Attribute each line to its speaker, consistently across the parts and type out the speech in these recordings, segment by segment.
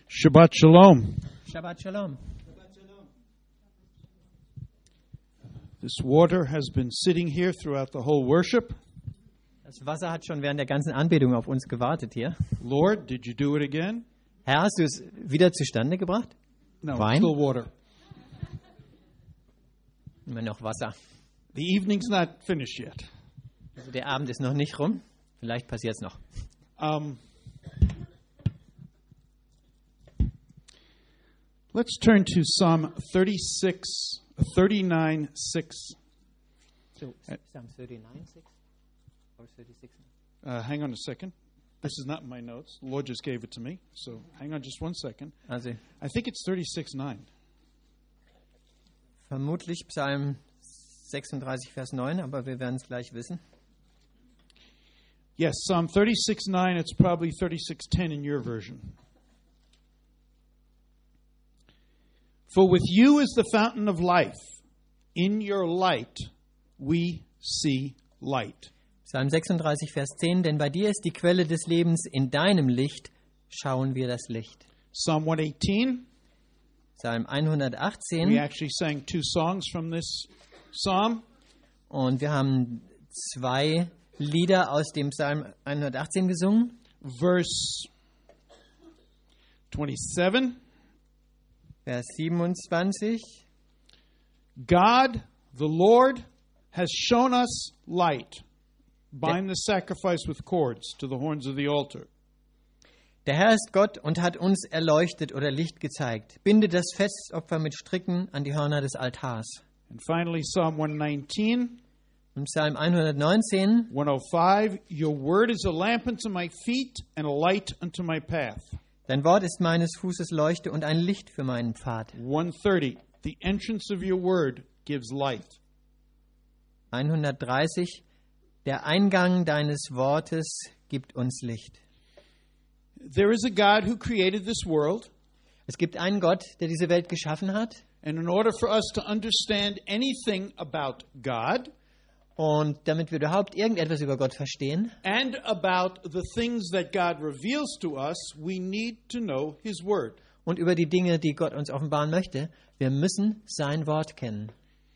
Speaker 1: Shabbat Shalom.
Speaker 2: Shabbat Shalom.
Speaker 1: This water has been sitting here throughout the whole worship.
Speaker 2: Das Wasser hat schon während der ganzen Anbetung auf uns gewartet hier.
Speaker 1: Lord, did you do it again?
Speaker 2: Herr, hast du es wieder zustande gebracht?
Speaker 1: No,
Speaker 2: Wein?
Speaker 1: still water.
Speaker 2: Immer noch Wasser.
Speaker 1: The evening's not finished yet.
Speaker 2: Also der Abend ist noch nicht rum. Vielleicht passiert es noch.
Speaker 1: Let's turn to Psalm 39:6.
Speaker 2: So, Psalm 39:6 or 36?
Speaker 1: Hang on a second. This is not in my notes. The Lord just gave it to me. So hang on just one second.
Speaker 2: Also
Speaker 1: I think it's 36:9.
Speaker 2: vermutlich Psalm 36, Vers 9, aber wir werden es gleich wissen.
Speaker 1: Yes, Psalm 36:9. It's probably 36:10 in your version. For with you is the fountain of life. In your light we see light.
Speaker 2: Psalm 36, Vers 10, denn bei dir ist die Quelle des Lebens, in deinem Licht schauen wir das Licht.
Speaker 1: Psalm 118.
Speaker 2: Psalm
Speaker 1: We
Speaker 2: 118
Speaker 1: actually sang two songs from this psalm.
Speaker 2: und wir haben zwei Lieder aus dem Psalm 118 gesungen.
Speaker 1: Verse 27.
Speaker 2: Vers 27.
Speaker 1: God, the Lord, has shown us light. Bind the sacrifice with cords to the horns of the altar.
Speaker 2: Der Herr ist Gott und hat uns erleuchtet oder Licht gezeigt. Binde das Festopfer mit Stricken an die Hörner des Altars.
Speaker 1: And finally, Psalm 119,
Speaker 2: Und Psalm 119.
Speaker 1: 105. Your word is a lamp unto my feet and a light unto my path.
Speaker 2: Dein Wort ist meines Fußes Leuchte und ein Licht für meinen Pfad.
Speaker 1: 130. The entrance of your word gives light.
Speaker 2: 130. Der Eingang deines Wortes gibt uns Licht.
Speaker 1: There is a God who created this world.
Speaker 2: Es gibt einen Gott, der diese Welt geschaffen hat.
Speaker 1: And in order for us to understand anything about God
Speaker 2: Und damit wir überhaupt irgendetwas über Gott verstehen
Speaker 1: and about the things that God reveals to us, we need to know His Word.
Speaker 2: und über die Dinge, die Gott uns offenbaren möchte, wir müssen sein Wort kennen.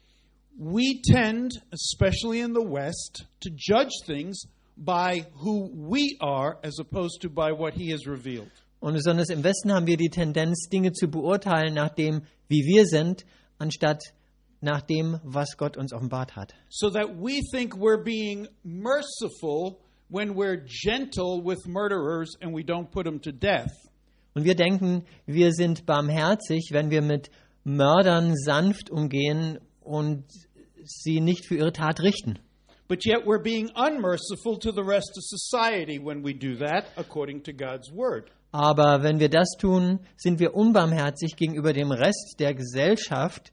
Speaker 1: We tend, especially in the West, to judge things by who we are as opposed to by what He has revealed.
Speaker 2: Und besonders im Westen haben wir die Tendenz, Dinge zu beurteilen nach dem, wie wir sind, anstatt nach dem, was Gott uns offenbart hat.
Speaker 1: So that we think we're being merciful when we're gentle with murderers and we don't put them to death.
Speaker 2: Und wir denken, wir sind barmherzig, wenn wir mit Mördern sanft umgehen und sie nicht für ihre Tat richten.
Speaker 1: But yet we're being unmerciful to the rest of society when we do that, according to God's Word.
Speaker 2: Aber wenn wir das tun, sind wir unbarmherzig gegenüber dem Rest der Gesellschaft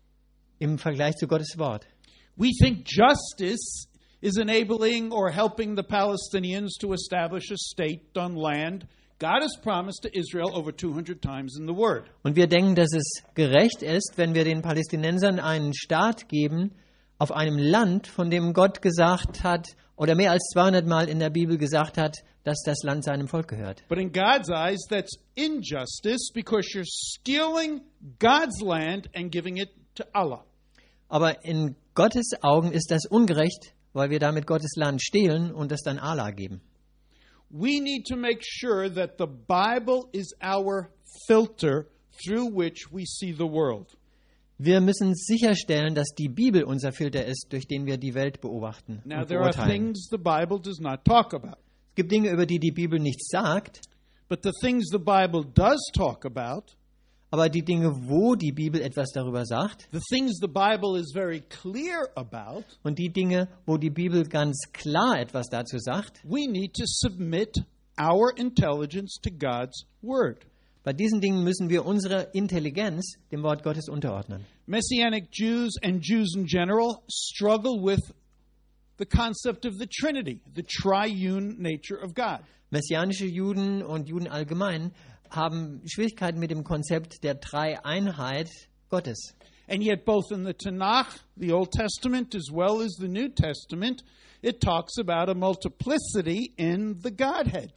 Speaker 2: im Vergleich zu Gottes Wort.
Speaker 1: We think justice is enabling or helping the Palestinians to establish a state on land God has promised to Israel over 200 times in the Word.
Speaker 2: Und wir denken, dass es gerecht ist, wenn wir den Palästinensern einen Staat geben auf einem Land, von dem Gott gesagt hat, oder mehr als 200 Mal in der Bibel gesagt hat, dass das Land seinem Volk gehört.
Speaker 1: But in God's eyes, that's injustice because you're stealing God's land and giving it to Allah.
Speaker 2: Aber in Gottes Augen ist das ungerecht, weil wir damit Gottes Land stehlen und es dann Allah geben.
Speaker 1: We need to make sure that the Bible is our filter through which we see the world.
Speaker 2: Wir müssen sicherstellen, dass die Bibel unser Filter ist, durch den wir die Welt beobachten
Speaker 1: Now,
Speaker 2: und
Speaker 1: there are
Speaker 2: beurteilen.
Speaker 1: things the Bible does not talk about.
Speaker 2: Es gibt Dinge, über die die Bibel nichts sagt,
Speaker 1: But the things the Bible does talk about,
Speaker 2: aber die Dinge, wo die Bibel etwas darüber sagt,
Speaker 1: the things the Bible is very clear about,
Speaker 2: und die Dinge, wo die Bibel ganz klar etwas dazu sagt,
Speaker 1: we need to submit our intelligence to God's Word.
Speaker 2: bei diesen Dingen müssen wir unsere Intelligenz dem Wort Gottes unterordnen.
Speaker 1: Messianic Jews and Jews in general struggle with the concept of the Trinity, the triune nature of God.
Speaker 2: Messianische Juden und Juden allgemein haben Schwierigkeiten mit dem Konzept der Dreieinheit Gottes.
Speaker 1: And yet both in the Tanakh, the Old Testament, as well as the New Testament, it talks about a multiplicity in the Godhead.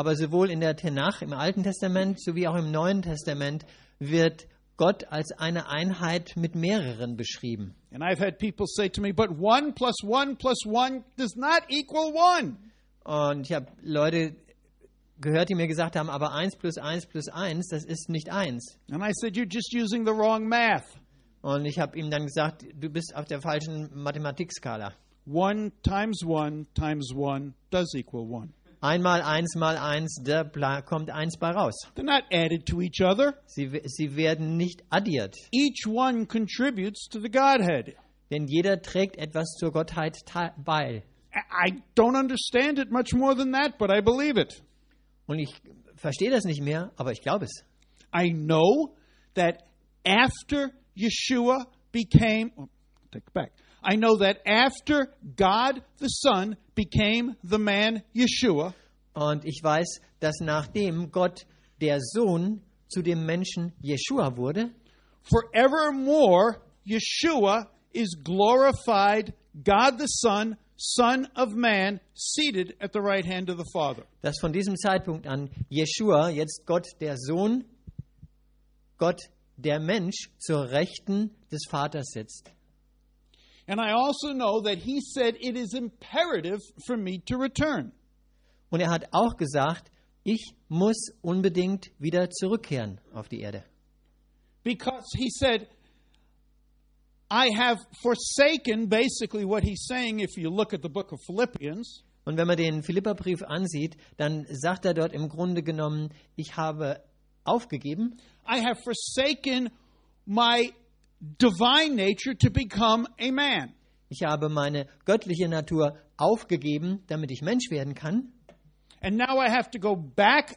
Speaker 2: Aber sowohl in der Tenach, im Alten Testament, sowie auch im Neuen Testament wird Gott als eine Einheit mit mehreren beschrieben.
Speaker 1: And I've had people say to me, but 1 + 1 + 1 does not equal 1.
Speaker 2: Und ich habe Leute gehört, die mir gesagt haben, aber 1 + 1 + 1, das ist nicht 1.
Speaker 1: And I said, you're just using the wrong math.
Speaker 2: Und ich habe ihm dann gesagt, du bist auf der falschen Mathematikskala.
Speaker 1: 1 times 1 times 1 does equal 1.
Speaker 2: 1 mal 1 mal 1, da kommt 1 bei raus.
Speaker 1: They're not added to each other.
Speaker 2: Sie werden nicht addiert,
Speaker 1: Each one contributes to the Godhead.
Speaker 2: denn jeder trägt etwas zur Gottheit bei.
Speaker 1: I don't understand it much more than that, but I believe it.
Speaker 2: Und ich verstehe das nicht mehr, aber ich glaube es.
Speaker 1: I know that after Yeshua became, take it back. I know that after God the Son became the man Yeshua,
Speaker 2: Und ich weiß, dass nachdem Gott der Sohn zu dem Menschen Jeschua wurde,
Speaker 1: forevermore Yeshua is glorified God the Son, Son of Man, seated at the right hand of the Father.
Speaker 2: dass von diesem Zeitpunkt an Jeschua, jetzt Gott der Sohn, Gott der Mensch zur Rechten des Vaters sitzt.
Speaker 1: And I also know that he said it is imperative for me to return.
Speaker 2: Und er hat auch gesagt, ich muss unbedingt wieder zurückkehren auf die Erde.
Speaker 1: Because he said, I have forsaken, basically what he's saying, if you look at the book of Philippians,
Speaker 2: Und wenn man den Philipperbrief ansieht, dann sagt er dort im Grunde genommen, ich habe aufgegeben,
Speaker 1: I have forsaken my divine nature to become a man.
Speaker 2: ich habe meine göttliche Natur aufgegeben, damit ich Mensch werden kann.
Speaker 1: And now I have to go back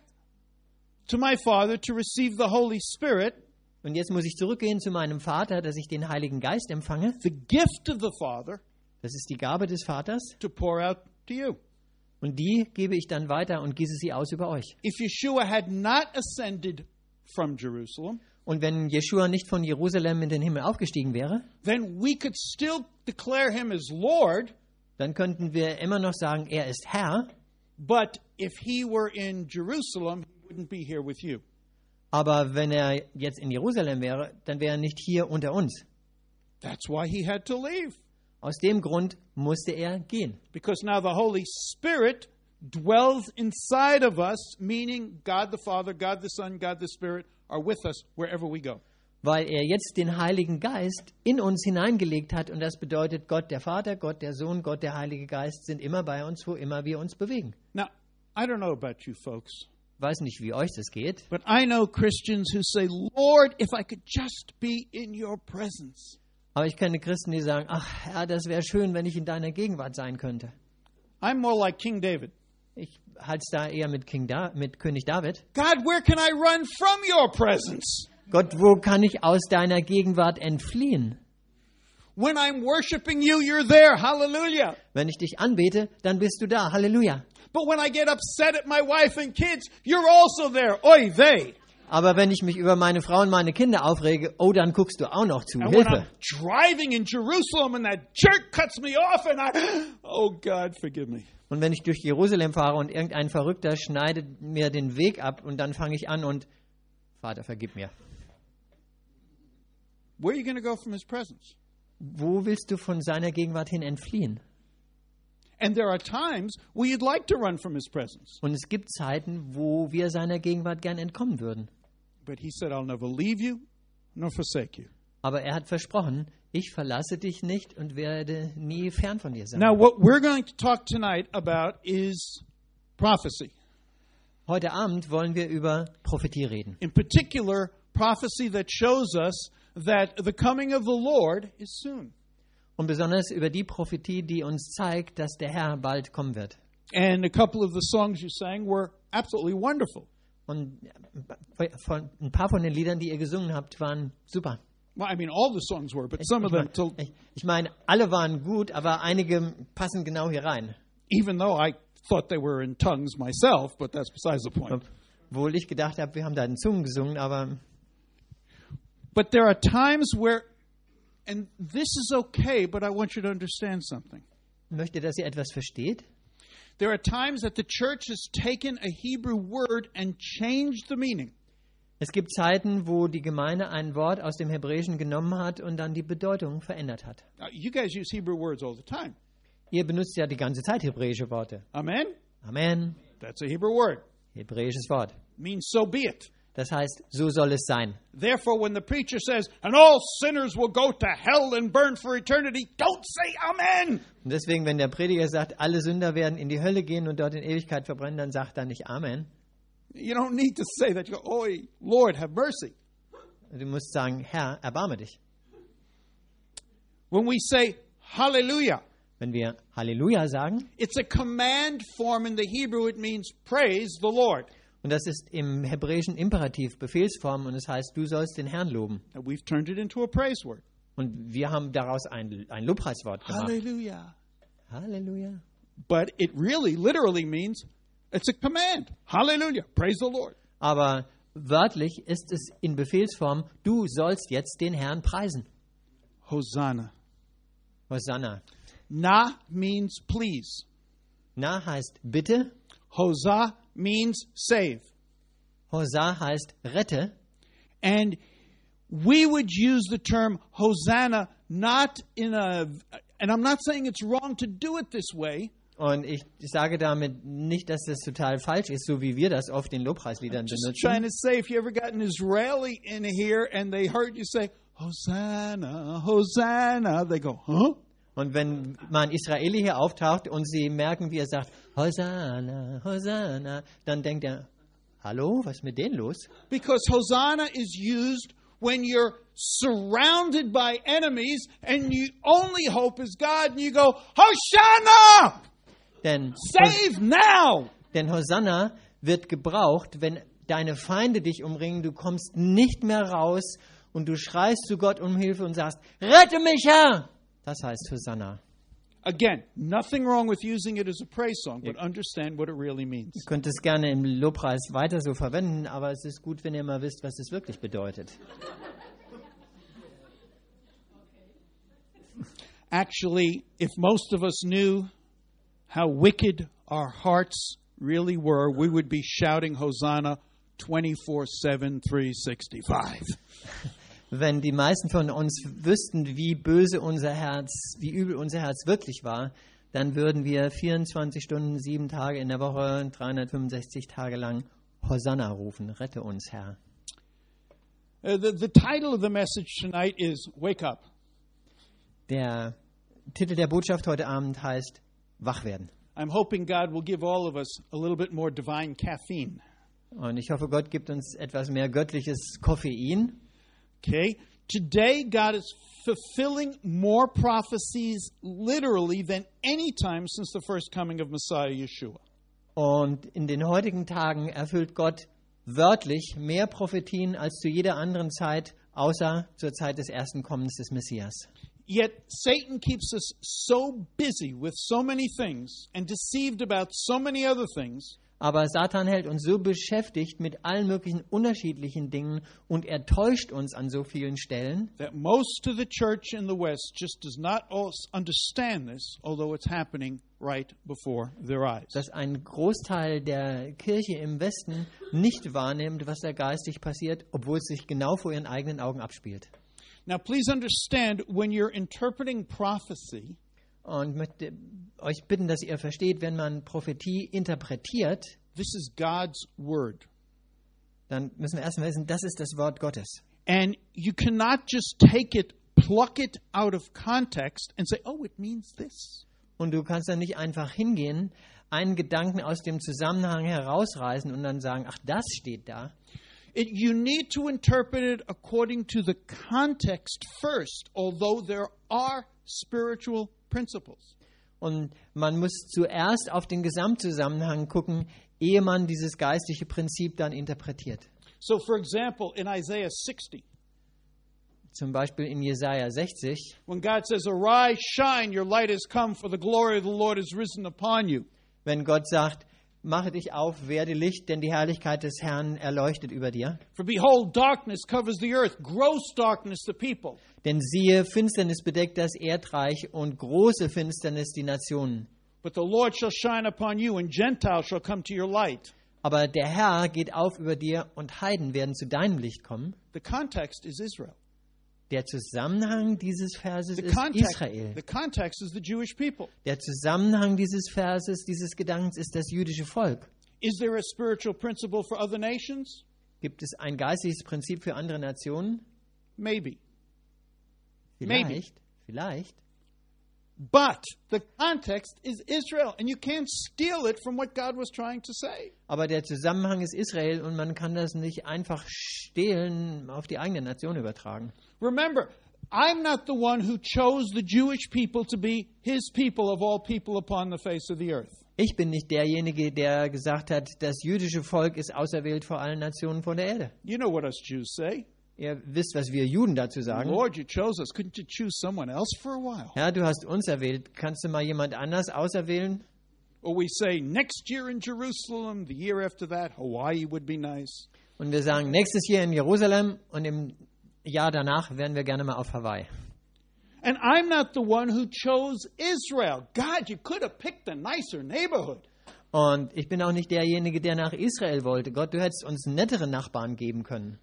Speaker 1: to my Father to receive the Holy Spirit,
Speaker 2: Und jetzt muss ich zurückgehen zu meinem Vater, dass ich den Heiligen Geist empfange.
Speaker 1: the gift of the Father,
Speaker 2: Das ist die Gabe des Vaters.
Speaker 1: to pour out to you.
Speaker 2: Und die gebe ich dann weiter und gieße sie aus über euch.
Speaker 1: If Yeshua had not ascended from Jerusalem,
Speaker 2: Und wenn Jeschua nicht von Jerusalem in den Himmel aufgestiegen wäre,
Speaker 1: then we could still declare him as Lord,
Speaker 2: dann könnten wir immer noch sagen, er ist Herr.
Speaker 1: but if he were in Jerusalem, he wouldn't be here with you.
Speaker 2: Aber wenn er jetzt in Jerusalem wäre, dann wäre er nicht hier unter uns.
Speaker 1: That's why he had to leave.
Speaker 2: Aus dem Grund musste er gehen.
Speaker 1: Because now the Holy Spirit dwells inside of us, meaning God the Father, God the Son, God the Spirit are with us wherever we go.
Speaker 2: Weil er jetzt den Heiligen Geist in uns hineingelegt hat. Und das bedeutet, Gott der Vater, Gott der Sohn, Gott der Heilige Geist sind immer bei uns, wo immer wir uns bewegen.
Speaker 1: Now, I don't know about you folks,
Speaker 2: Ich weiß nicht, wie euch das geht.
Speaker 1: but I know Christians who say, Lord, if I could just be in your presence.
Speaker 2: Aber ich kenne Christen, die sagen, ach Herr, das wäre schön, wenn ich in deiner Gegenwart sein könnte.
Speaker 1: I'm more like King David.
Speaker 2: Ich halte es da eher mit König David.
Speaker 1: God, where can I run from your presence?
Speaker 2: Gott, wo kann ich aus deiner Gegenwart entfliehen?
Speaker 1: When I'm worshiping you, you're there. Hallelujah.
Speaker 2: Wenn ich dich anbete, dann bist du da. Halleluja.
Speaker 1: But when I get upset at my wife and kids, you're also there. Oy vey.
Speaker 2: Aber wenn ich mich über meine Frau und meine Kinder aufrege, oh, dann guckst du auch noch zu.
Speaker 1: And when I'm
Speaker 2: Hilfe.
Speaker 1: driving in Jerusalem and that jerk cuts me off and oh God, forgive me.
Speaker 2: Und wenn ich durch Jerusalem fahre und irgendein Verrückter schneidet mir den Weg ab und dann fange ich an und Vater, vergib mir.
Speaker 1: Where are you going to go from his presence?
Speaker 2: Wo willst du von seiner Gegenwart hin entfliehen?
Speaker 1: And there are times where you'd like to run from his presence.
Speaker 2: Und es gibt Zeiten, wo wir seiner Gegenwart gern entkommen würden.
Speaker 1: But he said, I'll never leave you nor forsake you.
Speaker 2: Aber er hat versprochen, ich verlasse dich nicht und werde nie fern von dir sein.
Speaker 1: Now, what we're going to talk tonight about is prophecy.
Speaker 2: Heute Abend wollen wir über Prophetie reden.
Speaker 1: In particular, prophecy that shows us that the coming of the Lord is soon.
Speaker 2: Und besonders über die Prophetie, die uns zeigt, dass der Herr bald kommen wird.
Speaker 1: And a couple of the songs you sang were absolutely wonderful.
Speaker 2: Und ein paar von den Liedern, die ihr gesungen habt, waren super.
Speaker 1: Well, I mean, all the songs were, but some of them,
Speaker 2: Ich meine, alle waren gut, aber einige passen genau hier rein.
Speaker 1: even though I thought they were in tongues myself, but that's besides the point.
Speaker 2: Obwohl ich gedacht habe, wir haben da in Zungen gesungen, aber
Speaker 1: But there are times where, and this is okay, but I want you to understand something.
Speaker 2: ich möchte, dass ihr etwas versteht.
Speaker 1: There are times that the church has taken a Hebrew word and changed the meaning.
Speaker 2: Es gibt Zeiten, wo die Gemeinde ein Wort aus dem Hebräischen genommen hat und dann die Bedeutung verändert hat.
Speaker 1: You guys use Hebrew words all the time.
Speaker 2: Ihr benutzt ja die ganze Zeit hebräische Worte.
Speaker 1: Amen?
Speaker 2: Amen.
Speaker 1: That's a Hebrew word.
Speaker 2: Hebräisches Wort.
Speaker 1: Means so be it.
Speaker 2: Das heißt, so soll es sein.
Speaker 1: Therefore, when the preacher says, and all sinners will go to hell and burn for eternity, don't say amen.
Speaker 2: Und deswegen, wenn der Prediger sagt, alle Sünder werden in die Hölle gehen und dort in Ewigkeit verbrennen, dann sagt er nicht Amen.
Speaker 1: You don't need to say that. You go, oh, Lord, have mercy.
Speaker 2: Du musst sagen, Herr, erbarme dich.
Speaker 1: When we say hallelujah,
Speaker 2: Wenn wir Halleluja sagen,
Speaker 1: it's a command form in the Hebrew. It means praise the Lord.
Speaker 2: und das ist im Hebräischen Imperativ, Befehlsform, und es heißt, du sollst den Herrn loben.
Speaker 1: And we've turned it into a praise word.
Speaker 2: Und wir haben daraus ein Lobpreiswort gemacht.
Speaker 1: Hallelujah.
Speaker 2: Halleluja.
Speaker 1: But it really, literally means it's a command. Hallelujah. Praise the Lord.
Speaker 2: Aber wörtlich ist es in Befehlsform, du sollst jetzt den Herrn preisen.
Speaker 1: Hosanna.
Speaker 2: Hosanna.
Speaker 1: Na means please.
Speaker 2: Na heißt bitte,
Speaker 1: Hosa means save.
Speaker 2: Hosa heißt rette.
Speaker 1: And we would use the term Hosanna not in a, and I'm not saying it's wrong to do it this way.
Speaker 2: Und ich sage damit nicht, dass das total falsch ist, so wie wir das oft in Lobpreisliedern
Speaker 1: Just trying
Speaker 2: benutzen.
Speaker 1: to say, if you ever got an Israeli in here and they heard you say, Hosanna, Hosanna, they go, huh?
Speaker 2: Und wenn mal ein Israeli hier auftaucht und sie merken, wie er sagt, Hosanna, Hosanna, dann denkt er, hallo, was ist mit denen los?
Speaker 1: Because Hosanna is used when you're surrounded by enemies and your only hope is God and you go, Hosanna!
Speaker 2: Denn
Speaker 1: Save now!
Speaker 2: Hosanna wird gebraucht, wenn deine Feinde dich umringen, du kommst nicht mehr raus und du schreist zu Gott um Hilfe und sagst, rette mich, Herr! Das heißt Hosanna.
Speaker 1: Again, nothing wrong with using it as a praise song, but understand what it really means.
Speaker 2: Ihr könnt es gerne im Lobpreis weiter so verwenden, aber es ist gut, wenn ihr mal wisst, was es wirklich bedeutet.
Speaker 1: Actually, if most of us knew how wicked our hearts really were, we would be shouting Hosanna 24/7, 365.
Speaker 2: Wenn die meisten von uns wüssten, wie böse unser Herz, wie übel unser Herz wirklich war, dann würden wir 24 Stunden, 7 Tage in der Woche, 365 Tage lang Hosanna rufen. Rette uns, Herr.
Speaker 1: The title of the message tonight is Wake Up.
Speaker 2: Der Titel der Botschaft heute Abend heißt Wach werden.
Speaker 1: I'm hoping God will give all of us a little bit more divine caffeine.
Speaker 2: Und ich hoffe, Gott gibt uns etwas mehr göttliches Koffein.
Speaker 1: Okay? Today, God is fulfilling more prophecies literally than any time since the first coming of Messiah Yeshua.
Speaker 2: Und in den heutigen Tagen erfüllt Gott wörtlich mehr Prophetien als zu jeder anderen Zeit, außer zur Zeit des ersten Kommens des Messias.
Speaker 1: Yet Satan keeps us so busy with so many things and deceived about so many other things.
Speaker 2: Aber Satan hält uns so beschäftigt mit allen möglichen unterschiedlichen Dingen und er täuscht uns an so vielen Stellen,
Speaker 1: That most of the church in the West just does not understand this, although it's happening right before their eyes.
Speaker 2: dass ein Großteil der Kirche im Westen nicht wahrnimmt, was da geistig passiert, obwohl es sich genau vor ihren eigenen Augen abspielt.
Speaker 1: Now, please understand, when you're interpreting prophecy,
Speaker 2: Und ich möchte euch bitten, dass ihr versteht, wenn man Prophetie interpretiert,
Speaker 1: this is God's word.
Speaker 2: dann müssen wir erstmal wissen, das ist das Wort Gottes.
Speaker 1: And you cannot just take it, pluck it out of context and say, oh, it means this.
Speaker 2: Und du kannst dann nicht einfach hingehen, einen Gedanken aus dem Zusammenhang herausreißen und dann sagen, ach, das steht da.
Speaker 1: You need to interpret it according to the context first, although there are spiritual principles.
Speaker 2: Und man muss zuerst auf den Gesamtzusammenhang gucken, ehe man dieses geistliche Prinzip dann interpretiert.
Speaker 1: So, for example, in Isaiah 60,
Speaker 2: Zum Beispiel in Jesaja 60,
Speaker 1: when God says, arise, shine, your light has come, for the glory of the Lord is risen upon you.
Speaker 2: wenn Gott sagt, mache dich auf, werde Licht, denn die Herrlichkeit des Herrn erleuchtet über dir.
Speaker 1: For behold, darkness covers the earth, gross darkness the people.
Speaker 2: Denn siehe, Finsternis bedeckt das Erdreich und große Finsternis die Nationen.
Speaker 1: But the Lord shall shine upon you, and Gentiles shall come to your light.
Speaker 2: Aber der Herr geht auf über dir und Heiden werden zu deinem Licht kommen.
Speaker 1: The context is Israel.
Speaker 2: Der Zusammenhang dieses Verses
Speaker 1: The
Speaker 2: ist
Speaker 1: context,
Speaker 2: Israel.
Speaker 1: the context is the Jewish people.
Speaker 2: Der Zusammenhang dieses Verses, dieses Gedankens ist das jüdische Volk.
Speaker 1: Is there a spiritual principle for other nations?
Speaker 2: Gibt es ein geistiges Prinzip für andere Nationen?
Speaker 1: Maybe.
Speaker 2: Vielleicht.
Speaker 1: But the context is Israel, and you can't steal it from what God was trying to say.
Speaker 2: Aber der Zusammenhang ist Israel und man kann das nicht einfach stehlen auf die eigene Nation übertragen.
Speaker 1: Remember, I'm not the one who chose the Jewish people to be his people of all people upon the face of the earth.
Speaker 2: Ich bin nicht derjenige, der gesagt hat, das jüdische Volk ist auserwählt vor allen Nationen von der Erde.
Speaker 1: You know what us Jews say.
Speaker 2: Ihr wisst, was wir Juden dazu sagen.
Speaker 1: Lord, you chose us. Couldn't you choose someone else for a while?
Speaker 2: Ja, du hast uns erwählt. Kannst du mal jemand anders auserwählen?
Speaker 1: Or we say, next year in Jerusalem, the year after that, Hawaii would be nice.
Speaker 2: Und wir sagen, nächstes Jahr in Jerusalem und im Jahr danach wären wir gerne mal auf Hawaii.
Speaker 1: And I'm not the one who chose Israel. God, you could have picked a nicer neighborhood.
Speaker 2: Und ich bin auch nicht derjenige, der nach Israel wollte. Gott, du hättest uns nettere Nachbarn geben können.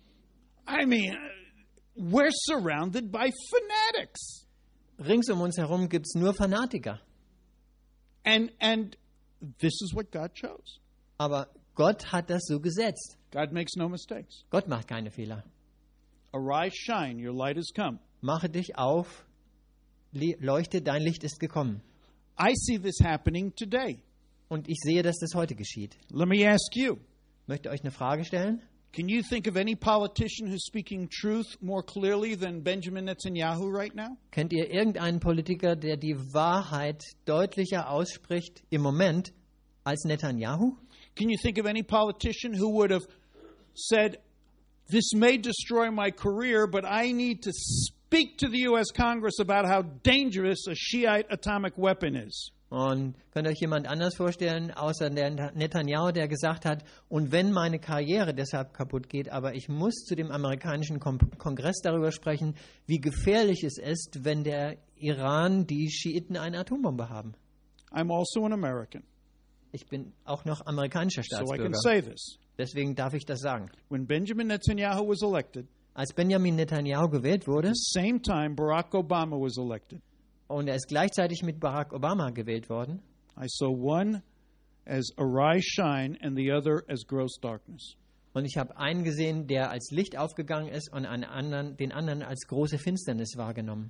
Speaker 1: I mean, we're surrounded by fanatics.
Speaker 2: Rings um uns herum gibt es nur Fanatiker.
Speaker 1: And this is what God chose.
Speaker 2: Aber Gott hat das so gesetzt.
Speaker 1: God makes no mistakes.
Speaker 2: Gott macht keine Fehler.
Speaker 1: Arise, shine, your light has come.
Speaker 2: Mache dich auf, leuchte, dein Licht ist gekommen.
Speaker 1: I see this happening today.
Speaker 2: Und ich sehe, dass das heute geschieht.
Speaker 1: Let me ask you.
Speaker 2: Ich möchte euch eine Frage stellen.
Speaker 1: Can you think of any politician who's speaking truth more clearly than Benjamin Netanyahu right now?
Speaker 2: Kennt ihr irgendeinen Politiker, der die Wahrheit deutlicher ausspricht im Moment als Netanyahu?
Speaker 1: Can you think of any politician who would have said, this may destroy my career, but I need to speak to the U.S. Congress about how dangerous a Shiite atomic weapon is?
Speaker 2: Und könnt ihr euch jemand anders vorstellen, außer der Netanyahu, der gesagt hat, und wenn meine Karriere deshalb kaputt geht, aber ich muss zu dem amerikanischen Kongress darüber sprechen, wie gefährlich es ist, wenn der Iran, die Schiiten, eine Atombombe haben.
Speaker 1: I'm also an American,
Speaker 2: Ich bin auch noch amerikanischer
Speaker 1: so I
Speaker 2: Staatsbürger.
Speaker 1: can say this.
Speaker 2: Deswegen darf ich das sagen.
Speaker 1: When Benjamin Netanyahu was elected,
Speaker 2: Als Benjamin Netanyahu gewählt wurde,
Speaker 1: the same time Barack Obama was elected,
Speaker 2: und er ist gleichzeitig mit Barack Obama gewählt worden,
Speaker 1: I saw one as arise, shine, and the other as gross darkness.
Speaker 2: und ich habe einen gesehen, der als Licht aufgegangen ist und den anderen als große Finsternis wahrgenommen.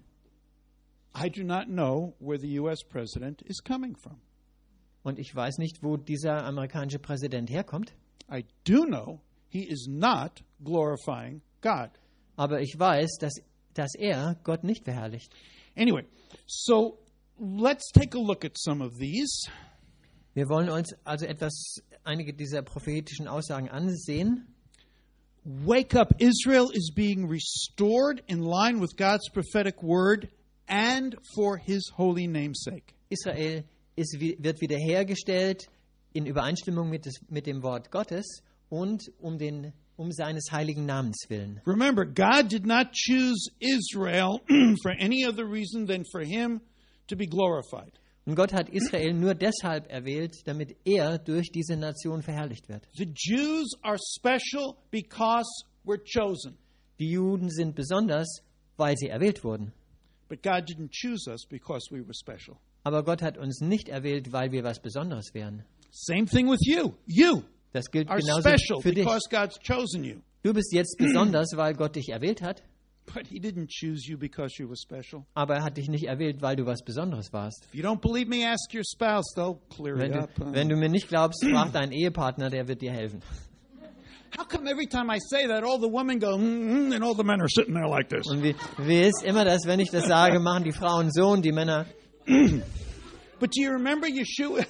Speaker 1: I do not know where the U.S. president is coming from.
Speaker 2: Und ich weiß nicht, wo dieser amerikanische Präsident herkommt,
Speaker 1: I do know he is not glorifying God.
Speaker 2: aber ich weiß, dass er Gott nicht verherrlicht.
Speaker 1: Anyway, so let's take a look at some of these.
Speaker 2: Wir wollen uns also einige dieser prophetischen Aussagen ansehen.
Speaker 1: Wake up, Israel is being restored in line with God's prophetic word and for his holy name's sake.
Speaker 2: Israel wird wiederhergestellt in Übereinstimmung mit dem Wort Gottes und um seines heiligen Namens willen.
Speaker 1: Remember, God did not choose Israel for any other reason than for him to be glorified.
Speaker 2: Und Gott hat Israel nur deshalb erwählt, damit er durch diese Nation verherrlicht wird.
Speaker 1: The Jews are special because we're chosen.
Speaker 2: Die Juden sind besonders, weil sie erwählt wurden.
Speaker 1: But God didn't choose us because we were special.
Speaker 2: Aber Gott hat uns nicht erwählt, weil wir was Besonderes wären.
Speaker 1: Same thing with you. You
Speaker 2: Das gilt
Speaker 1: are
Speaker 2: genauso
Speaker 1: special
Speaker 2: für dich.
Speaker 1: because God's chosen you.
Speaker 2: Du bist jetzt besonders, weil Gott dich erwählt hat,
Speaker 1: But he didn't choose you because you were special.
Speaker 2: aber er hat dich nicht erwählt, weil du was Besonderes warst.
Speaker 1: If you don't believe me, ask your spouse. They'll clear it up.
Speaker 2: Wenn du mir nicht glaubst, frag deinen Ehepartner, der wird dir helfen.
Speaker 1: How come every time I say that, all the women go, and all the men are sitting there like this?
Speaker 2: Und wie ist immer das, wenn ich das sage, machen die Frauen so und die Männer.
Speaker 1: But do you remember Yeshua?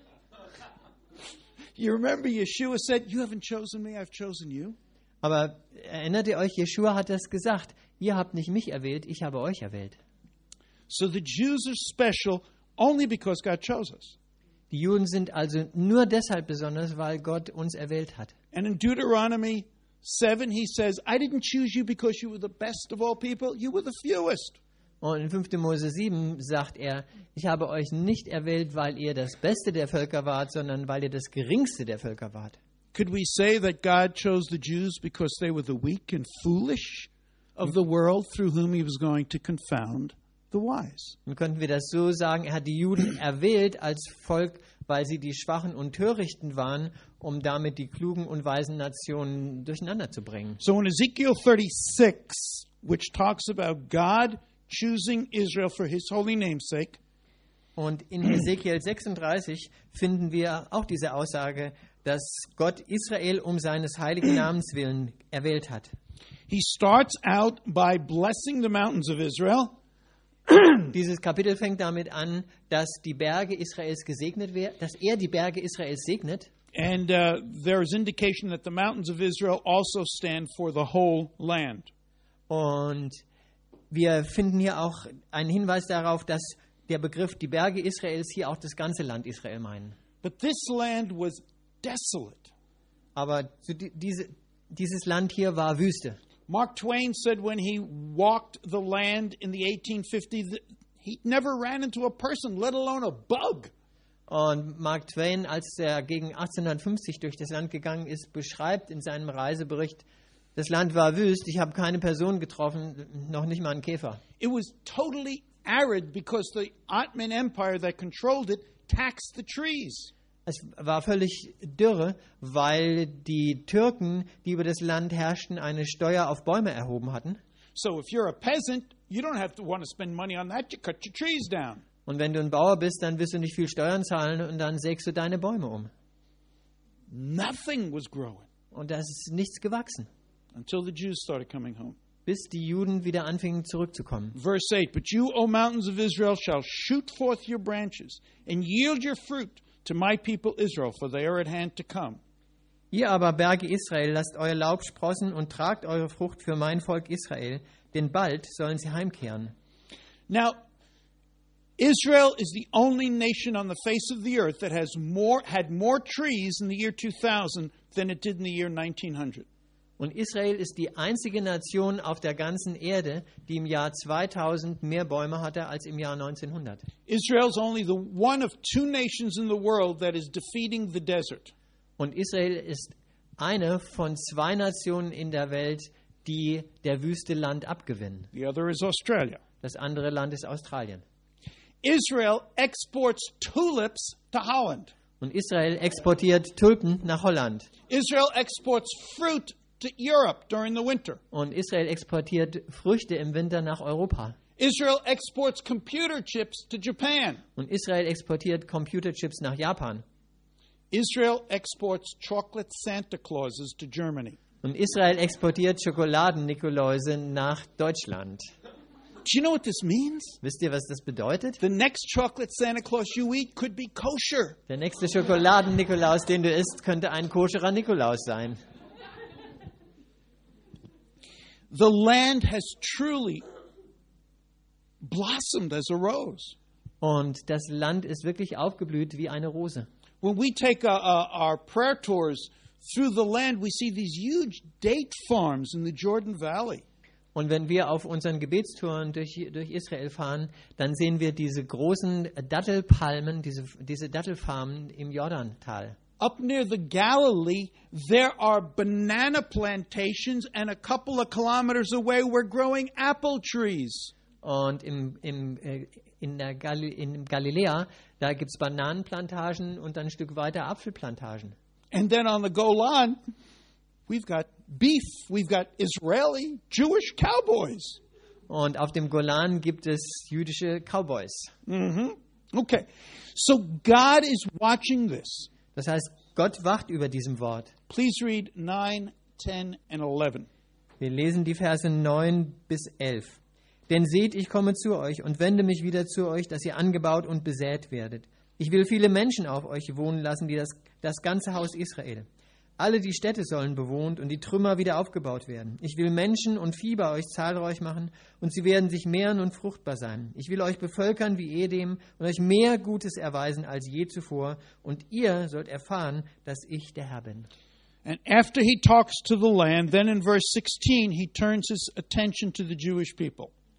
Speaker 1: You remember Yeshua said, you haven't chosen me, I've chosen you.
Speaker 2: Aber erinnert ihr euch, Jeschua hat das gesagt. Ihr habt nicht mich erwählt, ich habe euch erwählt.
Speaker 1: So the Jews are special only because God chose us.
Speaker 2: Die Juden sind also nur deshalb besonders, weil Gott uns erwählt hat.
Speaker 1: And in Deuteronomy 7, he says, I didn't choose you because you were the best of all people. You were the fewest.
Speaker 2: Und in 5. Mose 7 sagt er, ich habe euch nicht erwählt, weil ihr das Beste der Völker wart, sondern weil ihr das Geringste der Völker wart.
Speaker 1: Could we say that God chose the Jews because they were the weak and foolish of the world through whom he was going to confound the wise?
Speaker 2: Und könnten wir das so sagen, er hat die Juden erwählt als Volk, weil sie die Schwachen und Törichten waren, um damit die klugen und weisen Nationen durcheinander zu bringen.
Speaker 1: So in Ezekiel 36, which talks about God choosing Israel for his holy name's sake,
Speaker 2: Und in Hesekiel 36 finden wir auch diese Aussage, dass Gott Israel um seines heiligen Namens willen erwählt hat.
Speaker 1: he starts out by blessing the mountains of Israel.
Speaker 2: Dieses Kapitel fängt damit an, dass die Berge Israels gesegnet werden, dass er die Berge Israels segnet.
Speaker 1: And there is indication that the mountains of Israel also stand for the whole land.
Speaker 2: Und wir finden hier auch einen Hinweis darauf, dass der Begriff die Berge Israels hier auch das ganze Land Israel meinen.
Speaker 1: But this land was desolate.
Speaker 2: Aber dieses Land hier war Wüste.
Speaker 1: Mark Twain said when he walked the land in the 1850s, that he never ran into a person, let alone a bug.
Speaker 2: Und Mark Twain, als er gegen 1850 durch das Land gegangen ist, beschreibt in seinem Reisebericht, das Land war wüst, ich habe keine Person getroffen, noch nicht mal einen Käfer.
Speaker 1: It was totally arid because the Ottoman Empire that controlled it taxed the trees.
Speaker 2: Es war völlig dürre, weil die Türken, die über das Land herrschten, eine Steuer auf Bäume erhoben hatten.
Speaker 1: So if you're a peasant, you don't have to want to spend money on that, you cut your trees down.
Speaker 2: Und wenn du ein Bauer bist, dann wirst du nicht viel Steuern zahlen und dann sägst du deine Bäume um.
Speaker 1: Nothing was growing
Speaker 2: Und da ist nichts gewachsen,
Speaker 1: until the Jews started coming home.
Speaker 2: bis die Juden wieder anfingen zurückzukommen.
Speaker 1: Verse 8, but you, O mountains of Israel, shall shoot forth your branches and yield your fruit to my people Israel, for they are at hand to come.
Speaker 2: Ihr aber, Berge Israel, lasst euer Laub sprossen und tragt eure Frucht für mein Volk Israel, denn bald sollen sie heimkehren.
Speaker 1: Now, Israel is the only nation on the face of the earth that had more trees in the year 2000 than it did in the year 1900.
Speaker 2: Und Israel ist die einzige Nation auf der ganzen Erde, die im Jahr 2000 mehr Bäume hatte als im Jahr 1900.
Speaker 1: Israel is only the one of two nations in the world that is defeating the desert.
Speaker 2: Und Israel ist eine von zwei Nationen in der Welt, die der Wüste Land abgewinnen.
Speaker 1: The other is Australia.
Speaker 2: Das andere Land ist Australien.
Speaker 1: Israel exports tulips to Holland.
Speaker 2: Und Israel exportiert Tulpen nach Holland.
Speaker 1: Israel exports fruit to Europe during the winter.
Speaker 2: Und Israel exportiert Früchte im Winter nach Europa.
Speaker 1: Israel exports computer chips to Japan.
Speaker 2: Und Israel exportiert Computerchips nach Japan.
Speaker 1: Israel exports chocolate Santa Clauses to Germany.
Speaker 2: Und Israel exportiert Schokoladen-Nikoläuse nach Deutschland.
Speaker 1: Do you know what this means?
Speaker 2: Wisst ihr, was das bedeutet?
Speaker 1: The next chocolate Santa Claus you eat could be kosher.
Speaker 2: Der nächste Schokoladen-Nikolaus, den du isst, könnte ein koscherer Nikolaus sein.
Speaker 1: The land has truly blossomed as a rose.
Speaker 2: Und das Land ist wirklich aufgeblüht wie eine Rose.
Speaker 1: When we take our prayer tours through the land, we see these huge date farms in the Jordan Valley.
Speaker 2: Und wenn wir auf unseren Gebetstouren durch Israel fahren, dann sehen wir diese großen Dattelpalmen, diese Dattelfarmen im Jordantal.
Speaker 1: Up near the Galilee, there are banana plantations, and a couple of kilometers away, we're growing apple trees.
Speaker 2: Und in Galiläa, da gibt es Bananenplantagen und dann ein Stück weiter Apfelplantagen.
Speaker 1: And then on the Golan, we've got beef, we've got Israeli, Jewish cowboys.
Speaker 2: Und auf dem Golan gibt es jüdische Cowboys.
Speaker 1: Okay, so God is watching this.
Speaker 2: Das heißt, Gott wacht über diesem Wort.
Speaker 1: Please read 9, 10, and 11.
Speaker 2: Wir lesen die Verse 9 bis 11. Denn seht, ich komme zu euch und wende mich wieder zu euch, dass ihr angebaut und besät werdet. Ich will viele Menschen auf euch wohnen lassen, wie das ganze Haus Israel. Alle die Städte sollen bewohnt und die Trümmer wieder aufgebaut werden. Ich will Menschen und Vieh bei euch zahlreich machen und sie werden sich mehren und fruchtbar sein. Ich will euch bevölkern wie Edem und euch mehr Gutes erweisen als je zuvor und ihr sollt erfahren, dass ich der Herr bin.
Speaker 1: And after he talks to the land, then in verse 16, he turns his attention to the Jewish people.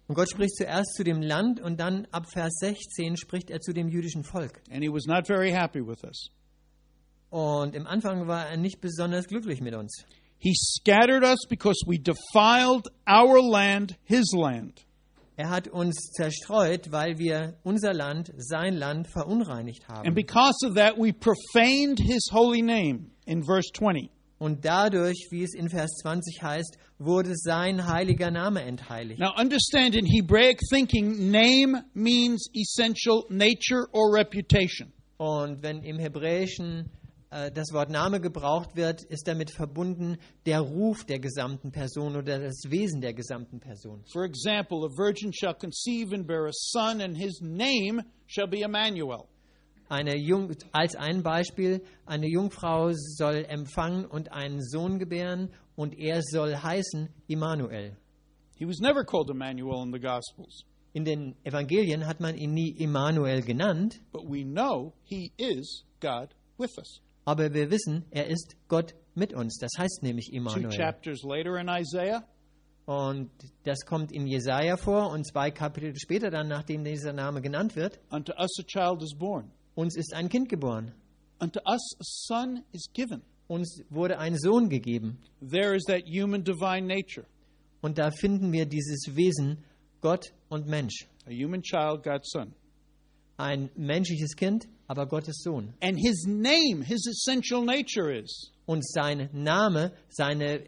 Speaker 2: Und Gott spricht zuerst zu dem Land und dann ab Vers 16 spricht er zu dem jüdischen Volk.
Speaker 1: And he was not very happy with us.
Speaker 2: Und im Anfang war er nicht besonders glücklich mit uns.
Speaker 1: He scattered us because we defiled our land, his land.
Speaker 2: Er hat uns zerstreut, weil wir unser Land, sein Land verunreinigt haben.
Speaker 1: And because of that, we profaned his holy name in verse 20.
Speaker 2: Und dadurch, wie es in Vers 20 heißt, wurde sein heiliger Name entheiligt.
Speaker 1: Now understand, in Hebraic thinking, name means essential nature or reputation.
Speaker 2: Und wenn im Hebräischen das Wort Name gebraucht wird, ist damit verbunden der Ruf der gesamten Person oder das Wesen der gesamten Person.
Speaker 1: For example, a virgin shall conceive and bear a son, and his name shall be Emmanuel.
Speaker 2: Als ein Beispiel, eine Jungfrau soll empfangen und einen Sohn gebären und er soll heißen Immanuel.
Speaker 1: He was never called Emmanuel in the Gospels,
Speaker 2: In den Evangelien hat man ihn nie Immanuel genannt,
Speaker 1: but we know he is God with us.
Speaker 2: aber wir wissen, er ist Gott mit uns. Das heißt nämlich
Speaker 1: 2
Speaker 2: Immanuel.
Speaker 1: chapters later in Isaiah,
Speaker 2: Und das kommt in Jesaja vor und 2 Kapitel später dann, nachdem dieser Name genannt wird.
Speaker 1: unto us a child is born,
Speaker 2: Uns ist ein Kind geboren.
Speaker 1: unto us a son is given.
Speaker 2: Uns wurde ein Sohn gegeben.
Speaker 1: There is that human divine nature,
Speaker 2: Und da finden wir dieses Wesen, Gott und Mensch.
Speaker 1: a human child, God's son.
Speaker 2: Ein menschliches Kind, aber Gottes Sohn.
Speaker 1: And his name, his essential nature is
Speaker 2: Und sein Name, sein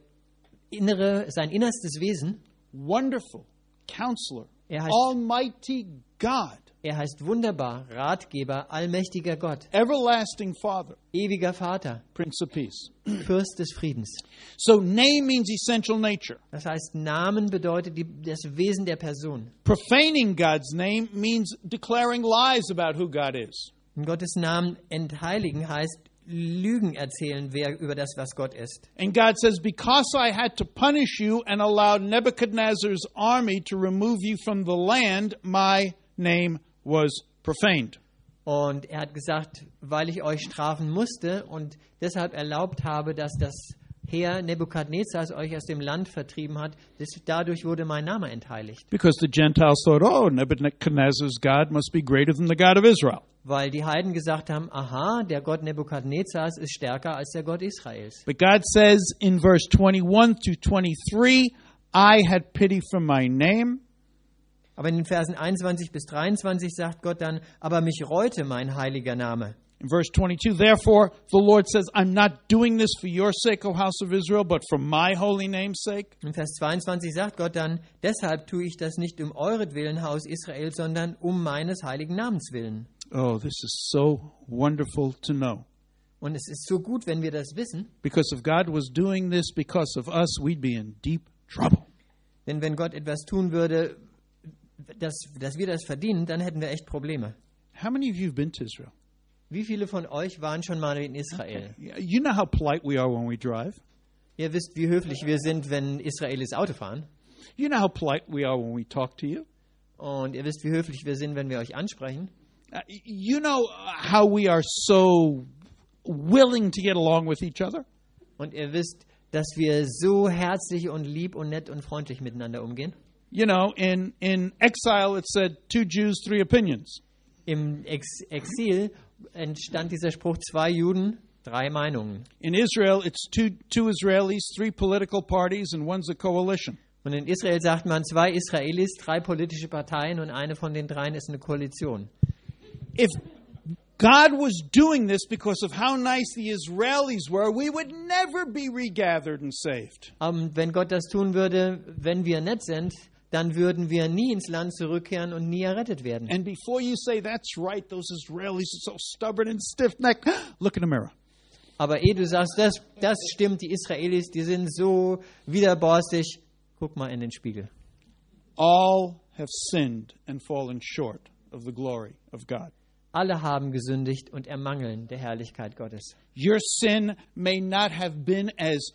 Speaker 2: innerstes Wesen,
Speaker 1: Wonderful Counselor,
Speaker 2: Er heißt-
Speaker 1: Almighty God,
Speaker 2: er heißt wunderbar, Ratgeber, allmächtiger Gott,
Speaker 1: Everlasting Father,
Speaker 2: ewiger Vater,
Speaker 1: Prince of Peace.
Speaker 2: Fürst des Friedens.
Speaker 1: So name means essential nature.
Speaker 2: Das heißt, Namen bedeutet das Wesen der Person.
Speaker 1: Profaning God's name means declaring lies about who God is.
Speaker 2: In Gottes Namen entheiligen heißt Lügen erzählen über das, was Gott ist.
Speaker 1: And God says, because I had to punish you and allowed Nebuchadnezzar's army to remove you from the land, my name was profaned.
Speaker 2: Und er hat gesagt, weil ich euch strafen musste und deshalb erlaubt habe, dass das Heer Nebukadnezars euch aus dem Land vertrieben hat, dadurch wurde mein Name entheiligt.
Speaker 1: Because the Gentiles thought, oh, Nebuchadnezzar's God must be greater than the God of Israel.
Speaker 2: Weil die Heiden gesagt haben, aha, der Gott Nebukadnezars ist stärker als der Gott Israels.
Speaker 1: But God says in verse 21 through 23, I had pity for my name.
Speaker 2: Aber in den Versen 21 bis 23 sagt Gott dann, aber mich reute mein heiliger Name.
Speaker 1: In verse 22, therefore, the Lord says, I'm not doing this for your sake, O house of Israel, but for my holy name's sake.
Speaker 2: In Vers 22 sagt Gott dann, deshalb tue ich das nicht um euretwillen, Haus Israel, sondern um meines heiligen Namens willen.
Speaker 1: Oh, this is so wonderful to know.
Speaker 2: Und es ist so gut, wenn wir das wissen,
Speaker 1: Because if God was doing this because of us, we'd be in deep trouble.
Speaker 2: denn wenn Gott etwas tun würde, dass wir das verdienen, dann hätten wir echt Probleme.
Speaker 1: How many of you have been to Israel?
Speaker 2: Wie viele von euch waren schon mal in Israel?
Speaker 1: You know how polite we are when we drive.
Speaker 2: Ihr wisst, wie höflich wir sind, wenn Israelis Auto fahren.
Speaker 1: You know how polite we are when we talk to you.
Speaker 2: Und ihr wisst, wie höflich wir sind, wenn wir euch ansprechen.
Speaker 1: You know how we are so willing to get along with each other.
Speaker 2: Und ihr wisst, dass wir so herzlich und lieb und nett und freundlich miteinander umgehen.
Speaker 1: You know, in exile it said 2 Jews, 3 opinions.
Speaker 2: Im Exil entstand dieser Spruch, 2 Juden, 3 Meinungen.
Speaker 1: In Israel it's two Israelis, 3 political parties, and one's a coalition.
Speaker 2: Und in Israel sagt man 2 Israelis, 3 politische Parteien und eine von den 3 ist eine Koalition.
Speaker 1: If God was doing this because of how nice the Israelis were, we would never be regathered and saved.
Speaker 2: Wenn Gott das tun würde, wenn wir nett sind, dann würden wir nie ins Land zurückkehren und nie errettet werden.
Speaker 1: And before you say, that's right, those Israelis are so stubborn and stiff-necked, look in the mirror.
Speaker 2: Aber ehe du sagst, das stimmt, die Israelis, die sind so widerborstig, guck mal in den Spiegel.
Speaker 1: All have sinned and fallen short of the glory of God.
Speaker 2: Alle haben gesündigt und ermangeln der Herrlichkeit Gottes.
Speaker 1: Your sin may not have been as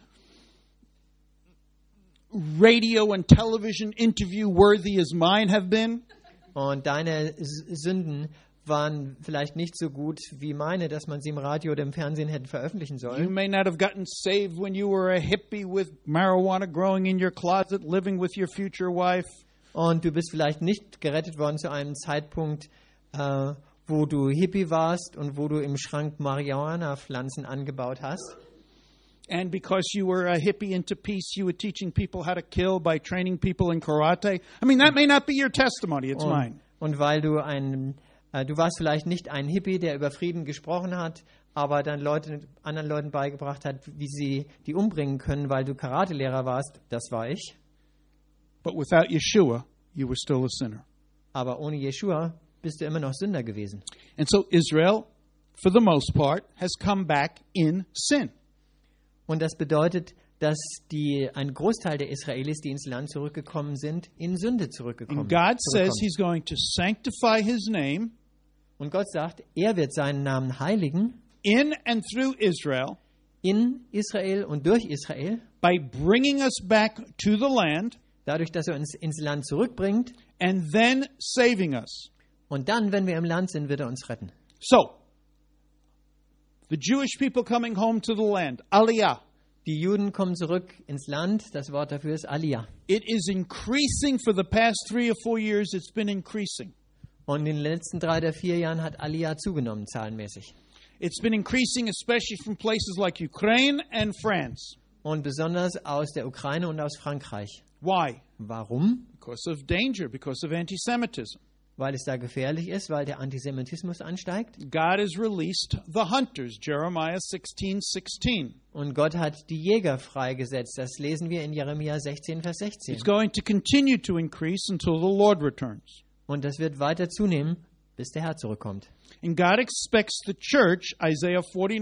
Speaker 1: radio and television interview worthy as mine have been.
Speaker 2: Und deine Sünden waren vielleicht nicht so gut wie meine, dass man sie im Radio oder im Fernsehen hätte veröffentlichen
Speaker 1: You
Speaker 2: sollen.
Speaker 1: may not have gotten saved when you were a hippie with marijuana growing in your closet, living with your future wife.
Speaker 2: Und du bist vielleicht nicht gerettet worden zu einem Zeitpunkt, wo du Hippie warst und wo du im Schrank Marihuana-Pflanzen angebaut hast.
Speaker 1: And because you were a hippie into peace, you were teaching people how to kill by training people in karate. I mean, that may not be your testimony, it's mine.
Speaker 2: Und weil du du warst vielleicht nicht ein Hippie, der über Frieden gesprochen hat, aber dann anderen Leuten beigebracht hat, wie sie die umbringen können, weil du Karatelehrer warst. Das war ich.
Speaker 1: But without Yeshua, you were still a sinner.
Speaker 2: Aber ohne Jeshua bist du immer noch Sünder gewesen.
Speaker 1: And so Israel, for the most part, has come back in sin.
Speaker 2: Und das bedeutet, dass ein Großteil der Israelis, die ins Land zurückgekommen sind, in Sünde zurückgekommen
Speaker 1: And God says He's going to sanctify His name
Speaker 2: Und Gott sagt, er wird seinen Namen heiligen
Speaker 1: in and through Israel
Speaker 2: in Israel und durch Israel,
Speaker 1: by bringing us back to the land
Speaker 2: dadurch, dass er uns ins Land zurückbringt.
Speaker 1: and then saving us.
Speaker 2: Und dann, wenn wir im Land sind, wird er uns retten.
Speaker 1: So, the Jewish people coming home to the land, Aliyah.
Speaker 2: Die Juden kommen zurück ins Land. Das Wort dafür ist Aliyah.
Speaker 1: It is increasing for the past 3 or 4 years. It's been increasing.
Speaker 2: Und in den letzten 3 oder 4 Jahren hat Aliyah zugenommen, zahlenmäßig.
Speaker 1: It's been increasing, especially from places like Ukraine and France.
Speaker 2: Und besonders aus der Ukraine und aus Frankreich.
Speaker 1: Why?
Speaker 2: Warum?
Speaker 1: Because of danger, because of anti-Semitism.
Speaker 2: Weil es da gefährlich ist, weil der Antisemitismus ansteigt.
Speaker 1: God has released the hunters, Jeremiah 16:16.
Speaker 2: Und Gott hat die Jäger freigesetzt. Das lesen wir in Jeremia 16, Vers 16.
Speaker 1: It's going to continue to increase until the Lord returns.
Speaker 2: Und das wird weiter zunehmen, bis der Herr zurückkommt.
Speaker 1: And God expects the church, Isaiah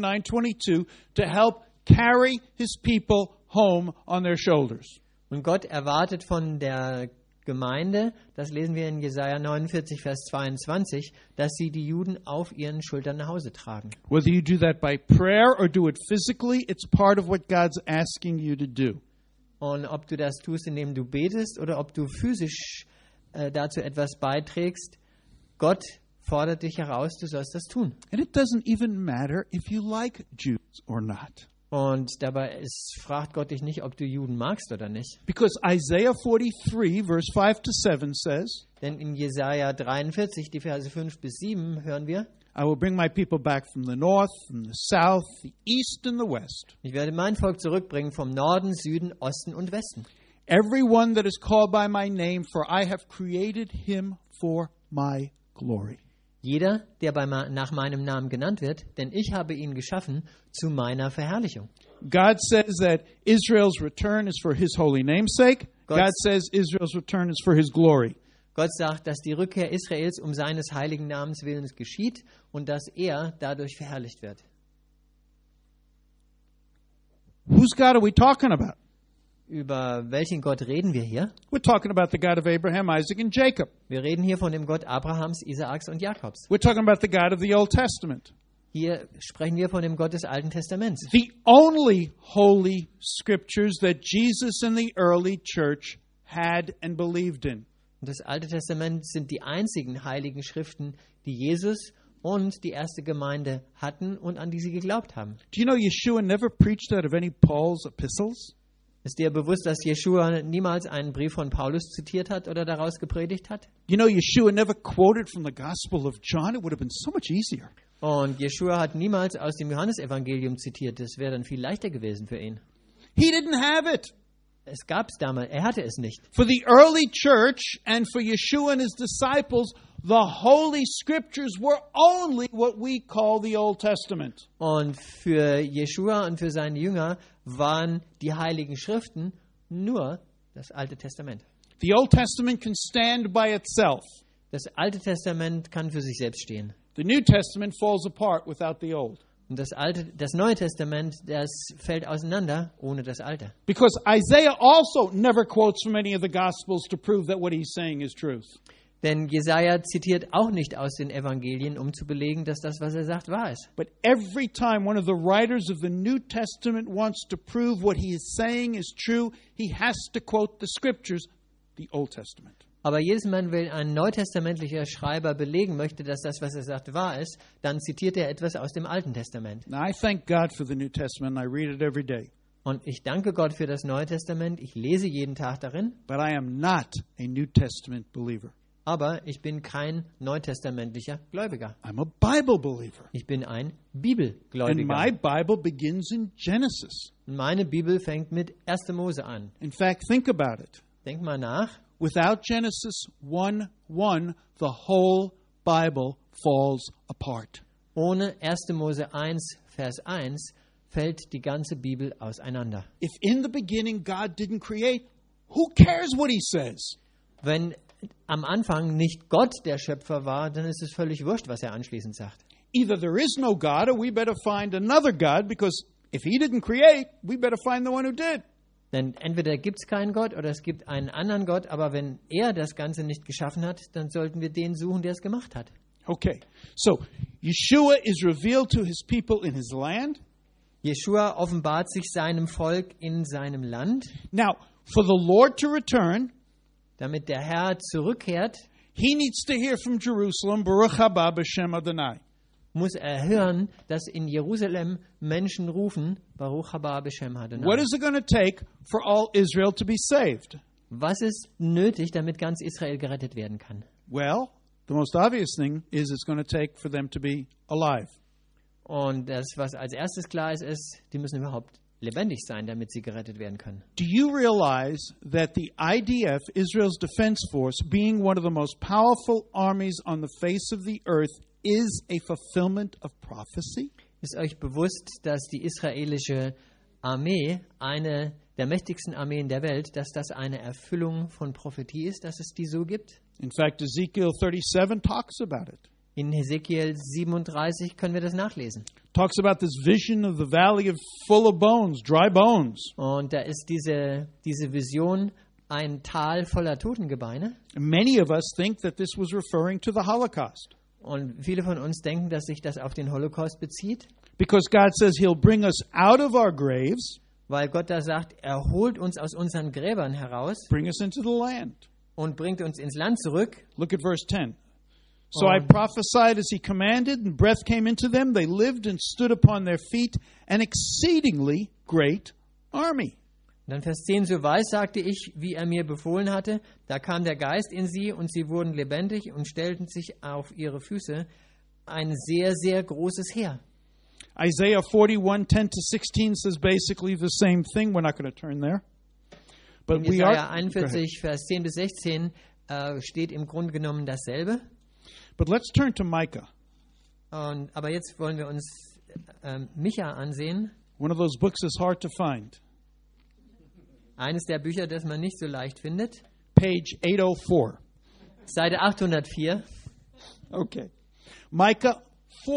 Speaker 1: 49:22, to help carry His people home on their shoulders.
Speaker 2: Und Gott erwartet von der Gemeinde, das lesen wir in Jesaja 49, Vers 22, dass sie die Juden auf ihren Schultern nach Hause tragen.
Speaker 1: Whether you do that by prayer or do it physically, it's part of what God's asking you to do.
Speaker 2: Und ob du das tust, indem du betest oder ob du physisch dazu etwas beiträgst, Gott fordert dich heraus, du sollst das tun.
Speaker 1: And it doesn't even matter if you like Jews or not.
Speaker 2: Und dabei fragt Gott dich nicht, ob du Juden magst oder nicht.
Speaker 1: Because Isaiah 43, verse 5 to 7 says,
Speaker 2: Denn in Jesaja 43, die Verse 5 bis 7 hören wir,
Speaker 1: I will bring my people back from the north, from the south, the east and the west.
Speaker 2: ich werde mein Volk zurückbringen vom Norden, Süden, Osten und Westen.
Speaker 1: Everyone that is called by my name, for I have created him for my glory.
Speaker 2: Jeder, der nach meinem Namen genannt wird, denn ich habe ihn geschaffen zu meiner Verherrlichung.
Speaker 1: God says that Israel's return is for his holy name's sake.
Speaker 2: Gott-
Speaker 1: God says Israel's return is for his glory.
Speaker 2: Gott sagt, dass die Rückkehr Israels um seines heiligen Namens willens geschieht und dass er dadurch verherrlicht wird.
Speaker 1: Whose God are we talking about?
Speaker 2: Über welchen Gott reden wir hier?
Speaker 1: We're talking about the God of Abraham, Isaac, and Jacob.
Speaker 2: Wir reden hier von dem Gott Abrahams, Isaaks und Jakobs.
Speaker 1: We're talking about the God of the Old Testament.
Speaker 2: Hier sprechen wir von dem Gott des Alten Testaments.
Speaker 1: The only holy scriptures that Jesus and the early church had and believed in.
Speaker 2: Und das Alte Testament sind die einzigen heiligen Schriften, die Jesus und die erste Gemeinde hatten und an die sie geglaubt haben.
Speaker 1: Do you know Yeshua never preached out of any Paul's epistles?
Speaker 2: Ist dir bewusst, dass Jeschua niemals einen Brief von Paulus zitiert hat oder daraus gepredigt hat?
Speaker 1: You know Yeshua never quoted from the Gospel of John. It would have been so much easier.
Speaker 2: Und Jeschua hat niemals aus dem Johannesevangelium zitiert. Das wäre dann viel leichter gewesen für ihn.
Speaker 1: He didn't have it.
Speaker 2: Es gab es damals, er hatte es nicht.
Speaker 1: For the early church and for Yeshua and his disciples, the Holy Scriptures were only what we call the Old Testament.
Speaker 2: Und für Jeschua und für seine Jünger waren die Heiligen Schriften nur das Alte Testament.
Speaker 1: The Old Testament can stand by itself.
Speaker 2: Das Alte Testament kann für sich selbst stehen.
Speaker 1: The New Testament falls apart without the Old.
Speaker 2: Und das Neue Testament, das fällt auseinander ohne das Alte.
Speaker 1: Because Isaiah also never quotes from any of the Gospels to prove that what he's saying is truth.
Speaker 2: Denn Jesaja zitiert auch nicht aus den Evangelien, um zu belegen, dass das, was er sagt, wahr ist.
Speaker 1: But every time one of the writers of the New Testament wants to prove what he is saying is true, he has to quote the Scriptures, the Old Testament.
Speaker 2: Aber jedes Mal, wenn ein neutestamentlicher Schreiber belegen möchte, dass das, was er sagt, wahr ist, dann zitiert er etwas aus dem Alten Testament.
Speaker 1: Now, I thank God for the New Testament, and I read it every day.
Speaker 2: Und ich danke Gott für das Neue Testament. Ich lese jeden Tag darin.
Speaker 1: but I am not a New Testament believer.
Speaker 2: Aber ich bin kein neutestamentlicher Gläubiger.
Speaker 1: I'm a Bible believer.
Speaker 2: Ich bin ein
Speaker 1: And my
Speaker 2: Bibelgläubiger.
Speaker 1: Bible begins in Genesis.
Speaker 2: Meine Bibel fängt mit 1. Mose an.
Speaker 1: In fact, think about it.
Speaker 2: Denk mal nach.
Speaker 1: Without Genesis 1:1, the whole Bible falls apart.
Speaker 2: Ohne 1. Mose 1, Vers 1 fällt die ganze Bibel auseinander.
Speaker 1: If in the beginning God didn't create, who cares what he says?
Speaker 2: Wenn am Anfang nicht Gott der Schöpfer war, dann ist es völlig wurscht, was er anschließend sagt.
Speaker 1: Either there is no God or we better find another God, because if he didn't create, we better find the one who did.
Speaker 2: Denn entweder gibt es keinen Gott oder es gibt einen anderen Gott, aber wenn er das Ganze nicht geschaffen hat, dann sollten wir den suchen, der es gemacht hat.
Speaker 1: Okay, so Yeshua is revealed to his people in his land.
Speaker 2: Jeschua offenbart sich seinem Volk in seinem Land.
Speaker 1: Now, for the Lord to return,
Speaker 2: Damit der Herr zurückkehrt,
Speaker 1: he needs to hear from Jerusalem, Baruch haba b'shem Adonai.
Speaker 2: muss er hören, dass in Jerusalem Menschen rufen, Baruch haba b'shem Adonai.
Speaker 1: What is it going to take for all Israel to be saved?
Speaker 2: Was ist nötig, damit ganz Israel gerettet werden kann?
Speaker 1: Well, the most obvious thing is it's going to take for them to be alive.
Speaker 2: Und das, was als erstes klar ist, die müssen überhaupt lebendig sein, damit sie gerettet werden können.
Speaker 1: Do you realize that the IDF, Israel's Defense Force, being one of the most powerful armies on the face of the earth, is a fulfillment of prophecy?
Speaker 2: Ist euch bewusst, dass die israelische Armee eine der mächtigsten Armeen der Welt, dass das eine Erfüllung von Prophetie ist, dass es die so gibt?
Speaker 1: In fact, Ezekiel 37 talks about it.
Speaker 2: In Hesekiel 37 können wir das nachlesen.
Speaker 1: Talks about this vision of the valley of full of bones, dry bones.
Speaker 2: Und da ist diese Vision ein Tal voller Totengebeine.
Speaker 1: And many of us think that this was referring to the Holocaust,
Speaker 2: Und viele von uns denken, dass sich das auf den Holocaust bezieht,
Speaker 1: because God says he'll bring us out of our graves,
Speaker 2: weil Gott da sagt, er holt uns aus unseren Gräbern heraus
Speaker 1: bring us into the land.
Speaker 2: und bringt uns ins Land zurück.
Speaker 1: Look at verse 10. So I prophesied as he commanded, and breath came into them. They lived and stood upon their feet, an exceedingly great army.
Speaker 2: Und dann Vers 10, so weissagte ich, wie er mir befohlen hatte. Da kam der Geist in sie und sie wurden lebendig und stellten sich auf ihre Füße. Ein sehr, sehr großes Heer.
Speaker 1: Isaiah 41:10-16 says basically the same thing. We're not going to turn there. But
Speaker 2: In
Speaker 1: we
Speaker 2: Jesaja
Speaker 1: are. Go ahead.
Speaker 2: 41, Vers 10 bis 16 steht im Grunde genommen dasselbe.
Speaker 1: But let's turn to Micah,
Speaker 2: Aber jetzt wollen wir uns Micha ansehen.
Speaker 1: one of those books is hard to find.
Speaker 2: Eines der Bücher, das man nicht so leicht findet.
Speaker 1: Page 804.
Speaker 2: Seite 804.
Speaker 1: Okay. Micah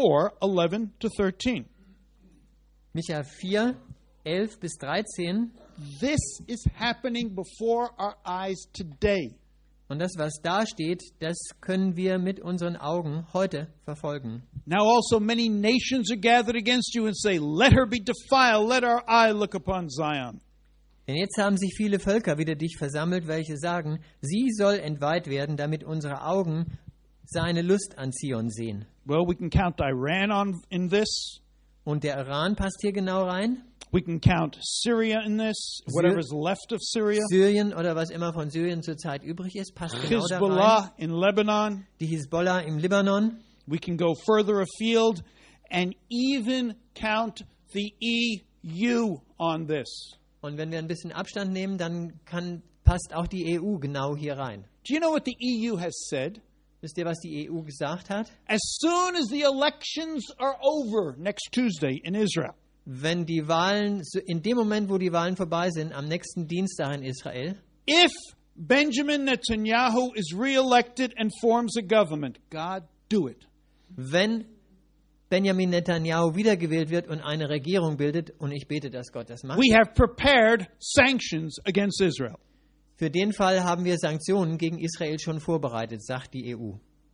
Speaker 1: 4:11-13.
Speaker 2: Micha 4, 11 bis 13.
Speaker 1: This is happening before our eyes today.
Speaker 2: Und das, was da steht, das können wir mit unseren Augen heute verfolgen.
Speaker 1: Now also many nations are gathered against you and say, let her be defiled, let our eye look upon Zion.
Speaker 2: Denn jetzt haben sich viele Völker wider dich versammelt, welche sagen, sie soll entweiht werden, damit unsere Augen seine Lust an Zion sehen.
Speaker 1: Well, we can count Iran in this.
Speaker 2: Und der Iran passt hier genau rein.
Speaker 1: We can count Syria in this, whatever's left of Syria.
Speaker 2: Syrien oder was immer von Syrien zurzeit übrig ist, passt genau da rein.
Speaker 1: Hezbollah in Lebanon.
Speaker 2: Die Hisbollah im Libanon.
Speaker 1: We can go further afield and even count the EU on this.
Speaker 2: Und wenn wir ein bisschen Abstand nehmen, dann passt auch die EU genau hier rein.
Speaker 1: Do you know what the EU has said?
Speaker 2: Wisst ihr, was die EU gesagt hat?
Speaker 1: As soon as the elections are over next Tuesday in Israel,
Speaker 2: Wenn die Wahlen, in dem Moment, wo die Wahlen vorbei sind, am nächsten Dienstag in Israel,
Speaker 1: if Benjamin Netanyahu is reelected and forms a government, God, do it.
Speaker 2: wenn Benjamin Netanyahu wiedergewählt wird und eine Regierung bildet, und ich bete, dass Gott das macht,
Speaker 1: We have prepared sanctions against Israel.
Speaker 2: für den Fall haben wir Sanktionen gegen Israel schon vorbereitet, sagt die EU.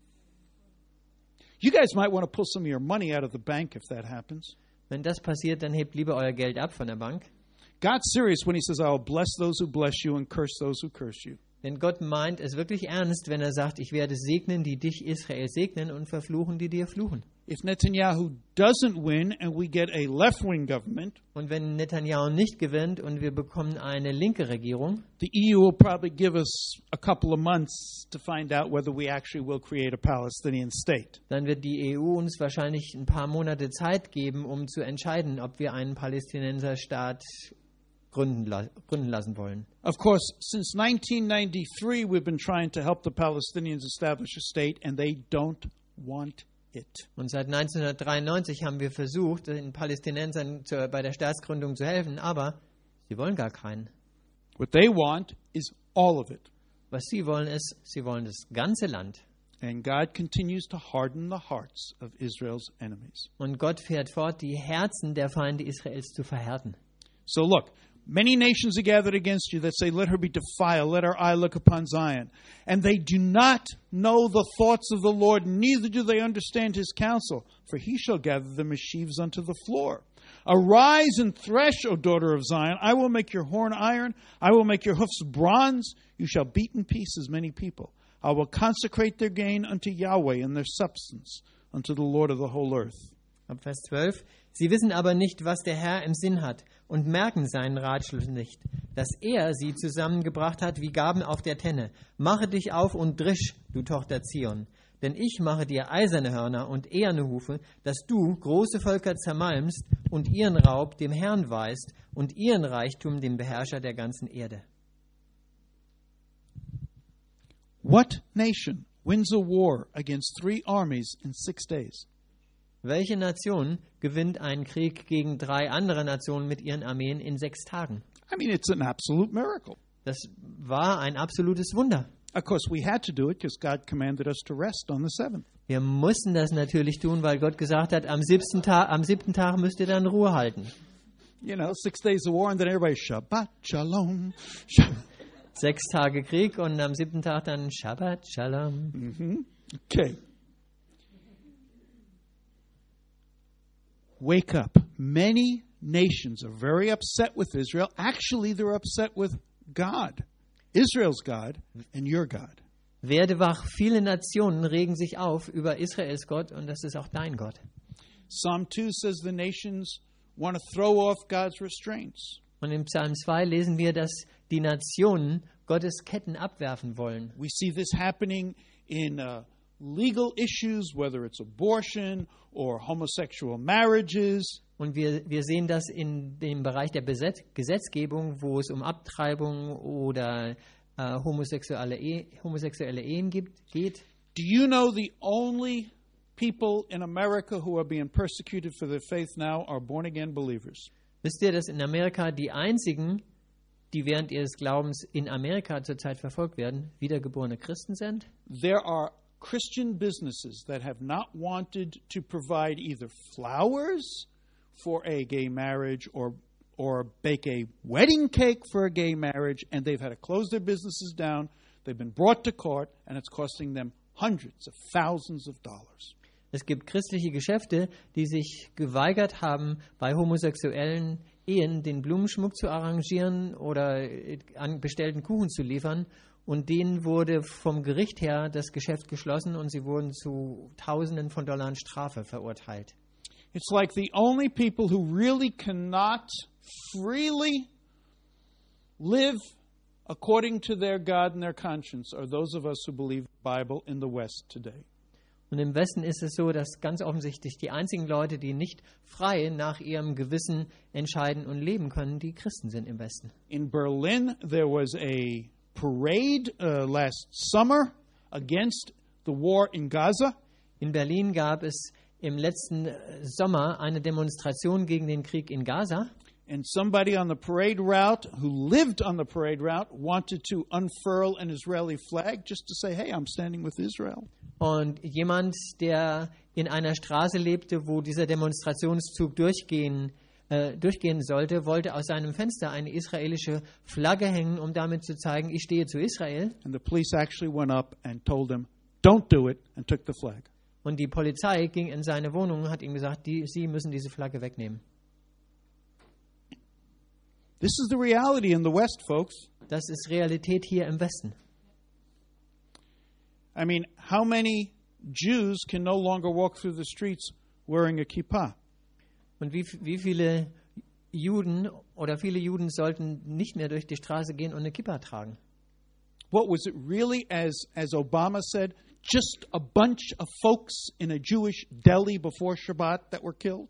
Speaker 1: You guys might want to pull some of your money out of the bank if that happens.
Speaker 2: Wenn das passiert, dann hebt lieber euer Geld ab von der Bank.
Speaker 1: God's serious when he says, I will bless those who bless you and curse those who curse you.
Speaker 2: Denn Gott meint es wirklich ernst, wenn er sagt, ich werde segnen, die dich Israel segnen und verfluchen, die dir fluchen.
Speaker 1: if Netanyahu doesn't win and we get a left-wing government,
Speaker 2: Und wenn Netanyahu nicht gewinnt und wir bekommen eine linke Regierung,
Speaker 1: the EU will probably give us a couple of months to find out whether we actually will create a Palestinian state.
Speaker 2: dann wird die EU uns wahrscheinlich ein paar Monate Zeit geben, um zu entscheiden, ob wir einen Palästinenserstaat gründen lassen wollen.
Speaker 1: Of course, since 1993, we've been trying to help the Palestinians establish a state, and they don't want it.
Speaker 2: Und seit 1993 haben wir versucht, den Palästinensern bei der Staatsgründung zu helfen, aber sie wollen gar keinen.
Speaker 1: What they want is all of it.
Speaker 2: Was sie wollen ist, sie wollen das ganze Land.
Speaker 1: And God continues to harden the hearts of Israel's enemies.
Speaker 2: Und Gott fährt fort, die Herzen der Feinde Israels zu verhärten.
Speaker 1: So look, many nations are gathered against you that say, let her be defiled, let our eye look upon Zion. And they do not know the thoughts of the Lord, neither do they understand his counsel. For he shall gather them as sheaves unto the floor. Arise and thresh, O daughter of Zion. I will make your horn iron. I will make your hoofs bronze. You shall beat in pieces many people. I will consecrate their gain unto Yahweh and their substance unto the Lord of the whole earth.
Speaker 2: Ab Vers 12. Sie wissen aber nicht, was der Herr im Sinn hat und merken seinen Ratschluss nicht, dass er sie zusammengebracht hat wie Gaben auf der Tenne. Mache dich auf und drisch, du Tochter Zion. Denn ich mache dir eiserne Hörner und eherne Hufe, dass du große Völker zermalmst und ihren Raub dem Herrn weist und ihren Reichtum dem Beherrscher der ganzen Erde.
Speaker 1: What nation wins a war against 3 armies in 6 days?
Speaker 2: Welche Nation gewinnt einen Krieg gegen 3 andere Nationen mit ihren Armeen in 6 Tagen?
Speaker 1: I mean, it's an absolute miracle.
Speaker 2: Das war ein absolutes Wunder.
Speaker 1: Of course, we had to do it because God commanded us to rest on the 7th.
Speaker 2: Wir mussten das natürlich tun, weil Gott gesagt hat, am 7. Tag müsst ihr dann Ruhe halten.
Speaker 1: You know, 6 days of war and then everybody, Shabbat Shalom.
Speaker 2: 6 Tage Krieg und am 7. Tag dann Shabbat Shalom.
Speaker 1: Okay. Wake up. Many nations are very upset with Israel. Actually, they're upset with God. Israel's God and your God.
Speaker 2: Werde wach, viele Nationen regen sich auf über Israels Gott und das ist auch dein Gott.
Speaker 1: Psalm 2 says the nations want to throw off God's restraints.
Speaker 2: Und im Psalm 2 lesen wir, dass die Nationen Gottes Ketten abwerfen wollen.
Speaker 1: We see this happening in legal issues, whether it's abortion or homosexual marriages.
Speaker 2: Und wir sehen das in dem Bereich der Gesetzgebung, wo es um Abtreibung oder homosexuelle Ehen geht.
Speaker 1: Do you know the only people in America who are being persecuted for their faith now are born-again believers?
Speaker 2: Wisst ihr, dass in Amerika die einzigen, die während ihres Glaubens in Amerika zurzeit verfolgt werden, wiedergeborene Christen sind?
Speaker 1: There are Christian businesses that have not wanted to provide either flowers for a gay marriage or bake a wedding cake for a gay marriage, and they've had to close their businesses down. They've been brought to court, and it's costing them hundreds of thousands of dollars.
Speaker 2: Es gibt christliche Geschäfte, die sich geweigert haben, bei homosexuellen Ehen den Blumenschmuck zu arrangieren oder an bestellten Kuchen zu liefern. Und denen wurde vom Gericht her das Geschäft geschlossen und sie wurden zu Tausenden von Dollar Strafe verurteilt.
Speaker 1: It's like the only people who really cannot freely live according to their God and their conscience are those of us who believe the Bible in the West today.
Speaker 2: Und im Westen ist es so, dass ganz offensichtlich die einzigen Leute, die nicht frei nach ihrem Gewissen entscheiden und leben können, die Christen sind im Westen.
Speaker 1: In Berlin, there was a parade last summer against the war in Gaza.
Speaker 2: In Berlin gab es im letzten Sommer eine Demonstration gegen den Krieg in Gaza.
Speaker 1: And somebody on the parade route who lived on the parade route wanted to unfurl an Israeli flag just to say, hey, I'm standing with Israel.
Speaker 2: Und jemand, der in einer Straße lebte, wo dieser Demonstrationszug durchgehen sollte, wollte aus seinem Fenster eine israelische Flagge hängen, um damit zu zeigen, ich stehe zu Israel.
Speaker 1: And the police actually went up and told him, don't do it, and took the flag.
Speaker 2: Und die Polizei ging in seine Wohnung und hat ihm gesagt, Sie müssen diese Flagge wegnehmen.
Speaker 1: This is the reality in the West, folks.
Speaker 2: Das ist Realität hier im Westen.
Speaker 1: I mean, how many Jews can no longer walk through the streets wearing a kippah.
Speaker 2: Und wie viele Juden oder viele Juden sollten nicht mehr durch die Straße gehen und eine Kippa tragen?
Speaker 1: What was it really, as Obama said, just a bunch of folks in a Jewish deli before Shabbat that were killed?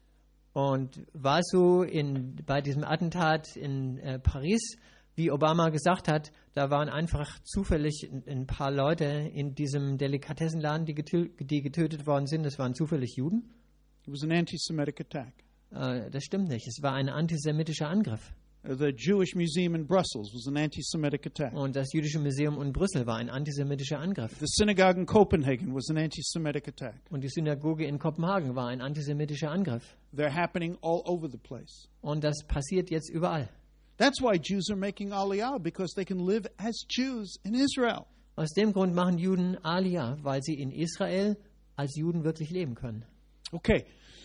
Speaker 2: Und war es so bei diesem Attentat in Paris, wie Obama gesagt hat, da waren einfach zufällig ein paar Leute in diesem Delikatessenladen, die getötet worden sind. Das waren zufällig Juden?
Speaker 1: It was an anti-Semitic attack.
Speaker 2: Das stimmt nicht. Es war ein antisemitischer Angriff.
Speaker 1: The Jewish Museum in Brussels was an anti-Semitic attack.
Speaker 2: Und das Jüdische Museum in Brüssel war ein antisemitischer Angriff.
Speaker 1: The synagogue in Copenhagen was an anti-Semitic attack.
Speaker 2: Und die Synagoge in Kopenhagen war ein antisemitischer Angriff.
Speaker 1: They're happening all over the place.
Speaker 2: Und das passiert jetzt überall.
Speaker 1: That's why Jews are making Aliyah, because they can live as Jews in Israel.
Speaker 2: Aus dem Grund machen Juden Aliyah, weil sie in Israel als Juden wirklich leben können.
Speaker 1: Okay,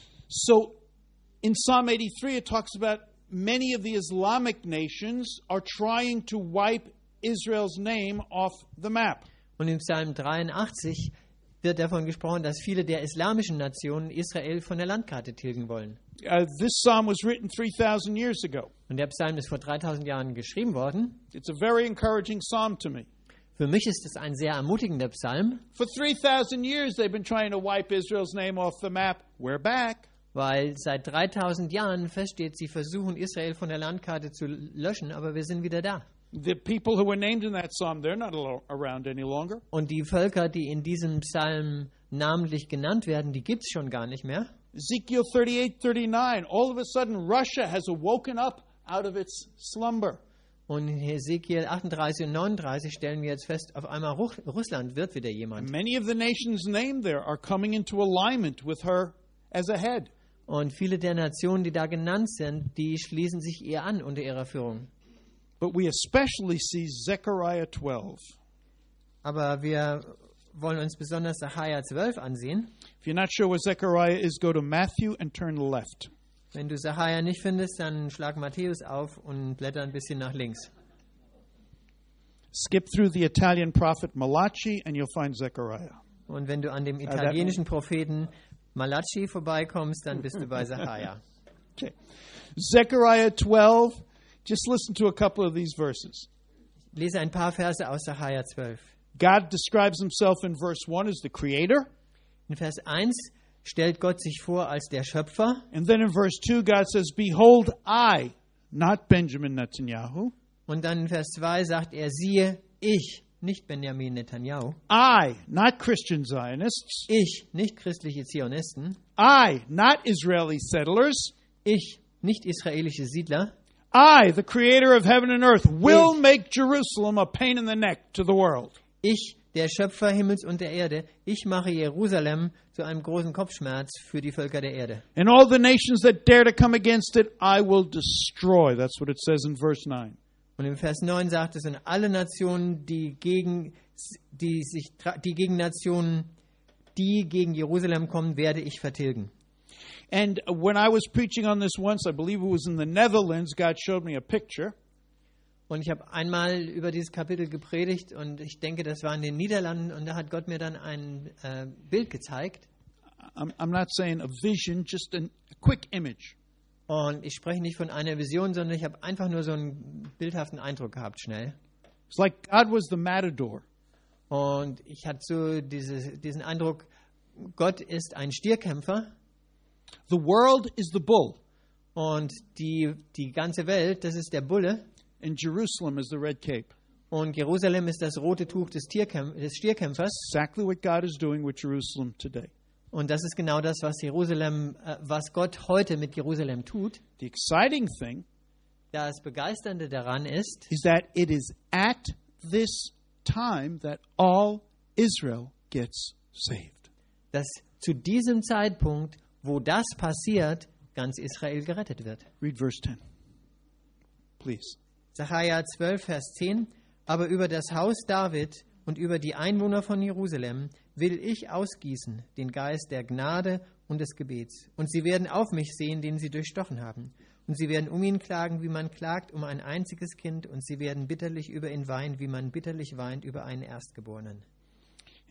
Speaker 1: so in Psalm 83 it talks about many of the Islamic nations are trying to wipe Israel's name off the map.
Speaker 2: Und im Psalm 83 wird davon gesprochen, dass viele der islamischen Nationen Israel von der Landkarte tilgen wollen.
Speaker 1: This psalm was written 3,000 years ago.
Speaker 2: Und der Psalm ist vor 3000 Jahren geschrieben worden.
Speaker 1: It's a very encouraging psalm to me.
Speaker 2: Für mich ist es ein sehr ermutigender Psalm.
Speaker 1: For 3,000 years they've been trying to wipe Israel's name off the map. We're back.
Speaker 2: Weil seit 3000 Jahren feststeht, sie versuchen Israel von der Landkarte zu löschen, aber wir sind wieder da.
Speaker 1: The people who were named in that psalm, they're not around any longer.
Speaker 2: Und die Völker, die in diesem Psalm namentlich genannt werden, die gibt es schon gar nicht mehr.
Speaker 1: Ezekiel 38:39, all of a sudden Russia has awoken up out of its slumber.
Speaker 2: Und in Hesekiel 38 und 39 stellen wir jetzt fest, auf einmal Russland wird wieder jemand.
Speaker 1: Many of the nations named there are coming into alignment with her as a head.
Speaker 2: Und viele der Nationen, die da genannt sind, die schließen sich ihr an unter ihrer Führung.
Speaker 1: But we especially see Zechariah 12.
Speaker 2: Aber wir wollen uns besonders Sacharja 12 ansehen.
Speaker 1: If you're not sure where Zechariah is, go to Matthew and turn left.
Speaker 2: Wenn du Sacharja nicht findest, dann schlag Matthäus auf und blätter ein bisschen nach links.
Speaker 1: Skip through the Italian prophet Malachi and you'll find Zechariah.
Speaker 2: Und wenn du an dem italienischen Propheten Malachi vorbeikommst, dann bist du bei Sacharja.
Speaker 1: Okay. Zechariah 12, just listen to a couple of these verses.
Speaker 2: Lese ein paar Verse aus Sacharja 12.
Speaker 1: God describes himself in verse 1 as the creator.
Speaker 2: In Vers 1 stellt Gott sich vor als der Schöpfer.
Speaker 1: And then in verse 2, God says, Behold, I, not Benjamin Netanyahu.
Speaker 2: Und dann in Vers 2 sagt er, siehe, ich, nicht Benjamin Netanyahu.
Speaker 1: I, not Christian Zionists.
Speaker 2: Ich, nicht christliche Zionisten.
Speaker 1: I, not Israeli settlers.
Speaker 2: Ich, nicht israelische Siedler.
Speaker 1: I, the creator of heaven and earth, will make Jerusalem a pain in the neck to the world.
Speaker 2: Ich, der Schöpfer Himmels und der Erde, ich mache Jerusalem zu einem großen Kopfschmerz für die Völker der Erde.
Speaker 1: And all the nations that dare to come against it, I will destroy. That's what it says in verse 9.
Speaker 2: Und im Vers 9 sagt es, und alle Nationen, die gegen Nationen, die gegen Jerusalem kommen, werde ich vertilgen.
Speaker 1: And when I was preaching on this once, I believe it was in the Netherlands, God showed me a picture.
Speaker 2: Und ich habe einmal über dieses Kapitel gepredigt und ich denke, das war in den Niederlanden und da hat Gott mir dann ein Bild gezeigt.
Speaker 1: I'm not saying a vision, just a quick image.
Speaker 2: Und ich spreche nicht von einer Vision, sondern ich habe einfach nur so einen bildhaften Eindruck gehabt, schnell.
Speaker 1: It's like God was the matador.
Speaker 2: Und ich hatte so diesen Eindruck, Gott ist ein Stierkämpfer.
Speaker 1: The world is the bull.
Speaker 2: Und die ganze Welt, das ist der Bulle.
Speaker 1: And Jerusalem is the red cape.
Speaker 2: Und Jerusalem ist das rote Tuch des Stierkämpfers.
Speaker 1: Exactly what God is doing with Jerusalem today.
Speaker 2: Und das ist genau das, was Gott heute mit Jerusalem tut.
Speaker 1: The exciting thing
Speaker 2: Das Begeisternde daran ist,
Speaker 1: that it is at this time that all Israel gets saved.
Speaker 2: dass zu diesem Zeitpunkt, wo das passiert, ganz Israel gerettet wird.
Speaker 1: Read verse 10. Please.
Speaker 2: Sacharja 12, Vers 10. Aber über das Haus David und über die Einwohner von Jerusalem will ich ausgießen den Geist der Gnade und des Gebets. Und sie werden auf mich sehen, den sie durchstochen haben. Und sie werden um ihn klagen, wie man klagt um ein einziges Kind. Und sie werden bitterlich über ihn weinen, wie man bitterlich weint über einen Erstgeborenen.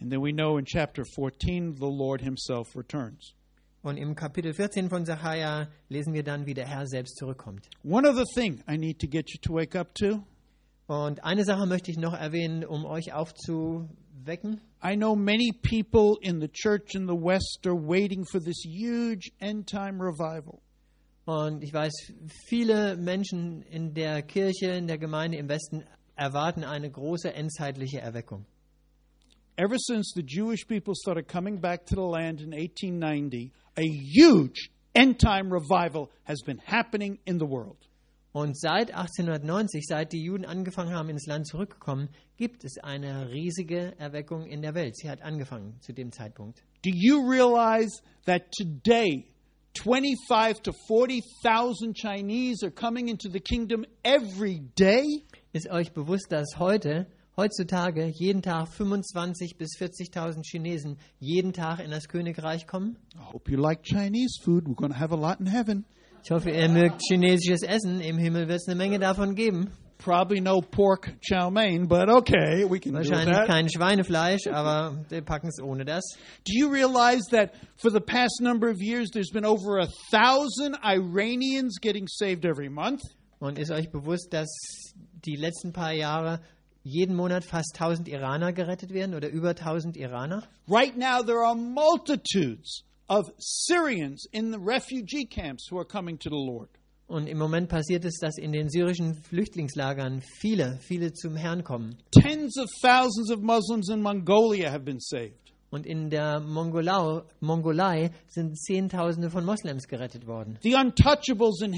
Speaker 1: And then we know in chapter 14 the Lord himself returns.
Speaker 2: Und im Kapitel 14 von Sacharja lesen wir dann, wie der Herr selbst zurückkommt.
Speaker 1: One other thing I need to get you to wake up to.
Speaker 2: Und eine Sache möchte ich noch erwähnen, um euch aufzuwecken.
Speaker 1: I know many people in the church in the West are waiting for this huge end-time revival.
Speaker 2: Und ich weiß, viele Menschen in der Kirche, in der Gemeinde im Westen erwarten eine große endzeitliche Erweckung.
Speaker 1: Ever since the Jewish people started coming back to the land in 1890, a huge end-time revival has been happening in the world.
Speaker 2: Und seit 1890, seit die Juden angefangen haben, ins Land zurückzukommen, gibt es eine riesige Erweckung in der Welt. Sie hat angefangen zu dem Zeitpunkt.
Speaker 1: Do you realize that today 25 to 40,000 Chinese are coming into the kingdom every day?
Speaker 2: Ist euch bewusst, dass heutzutage jeden Tag 25 bis 40.000 Chinesen jeden Tag in das Königreich kommen?
Speaker 1: I hope you like Chinese food. We're going to have a lot in heaven.
Speaker 2: Ich hoffe, ihr mögt chinesisches Essen. Im Himmel wird es eine Menge davon geben.
Speaker 1: Probably no pork chow mein, but okay, we can do
Speaker 2: Wahrscheinlich
Speaker 1: that.
Speaker 2: kein Schweinefleisch, aber wir packen es ohne das.
Speaker 1: Do you realize that for the past number of years there's been over 1,000 Iranians getting saved every month?
Speaker 2: Und ist euch bewusst, dass die letzten paar Jahre jeden Monat fast 1000 Iraner gerettet werden oder über 1000 Iraner?
Speaker 1: Right now there are multitudes of Syrians in the refugee camps who are coming to the Lord.
Speaker 2: Und im Moment passiert es, dass in den syrischen Flüchtlingslagern viele zum Herrn kommen.
Speaker 1: Tens of thousands of Muslims in Mongolia have been saved.
Speaker 2: Und in der Mongolei sind Zehntausende von Moslems gerettet worden.
Speaker 1: The untouchables in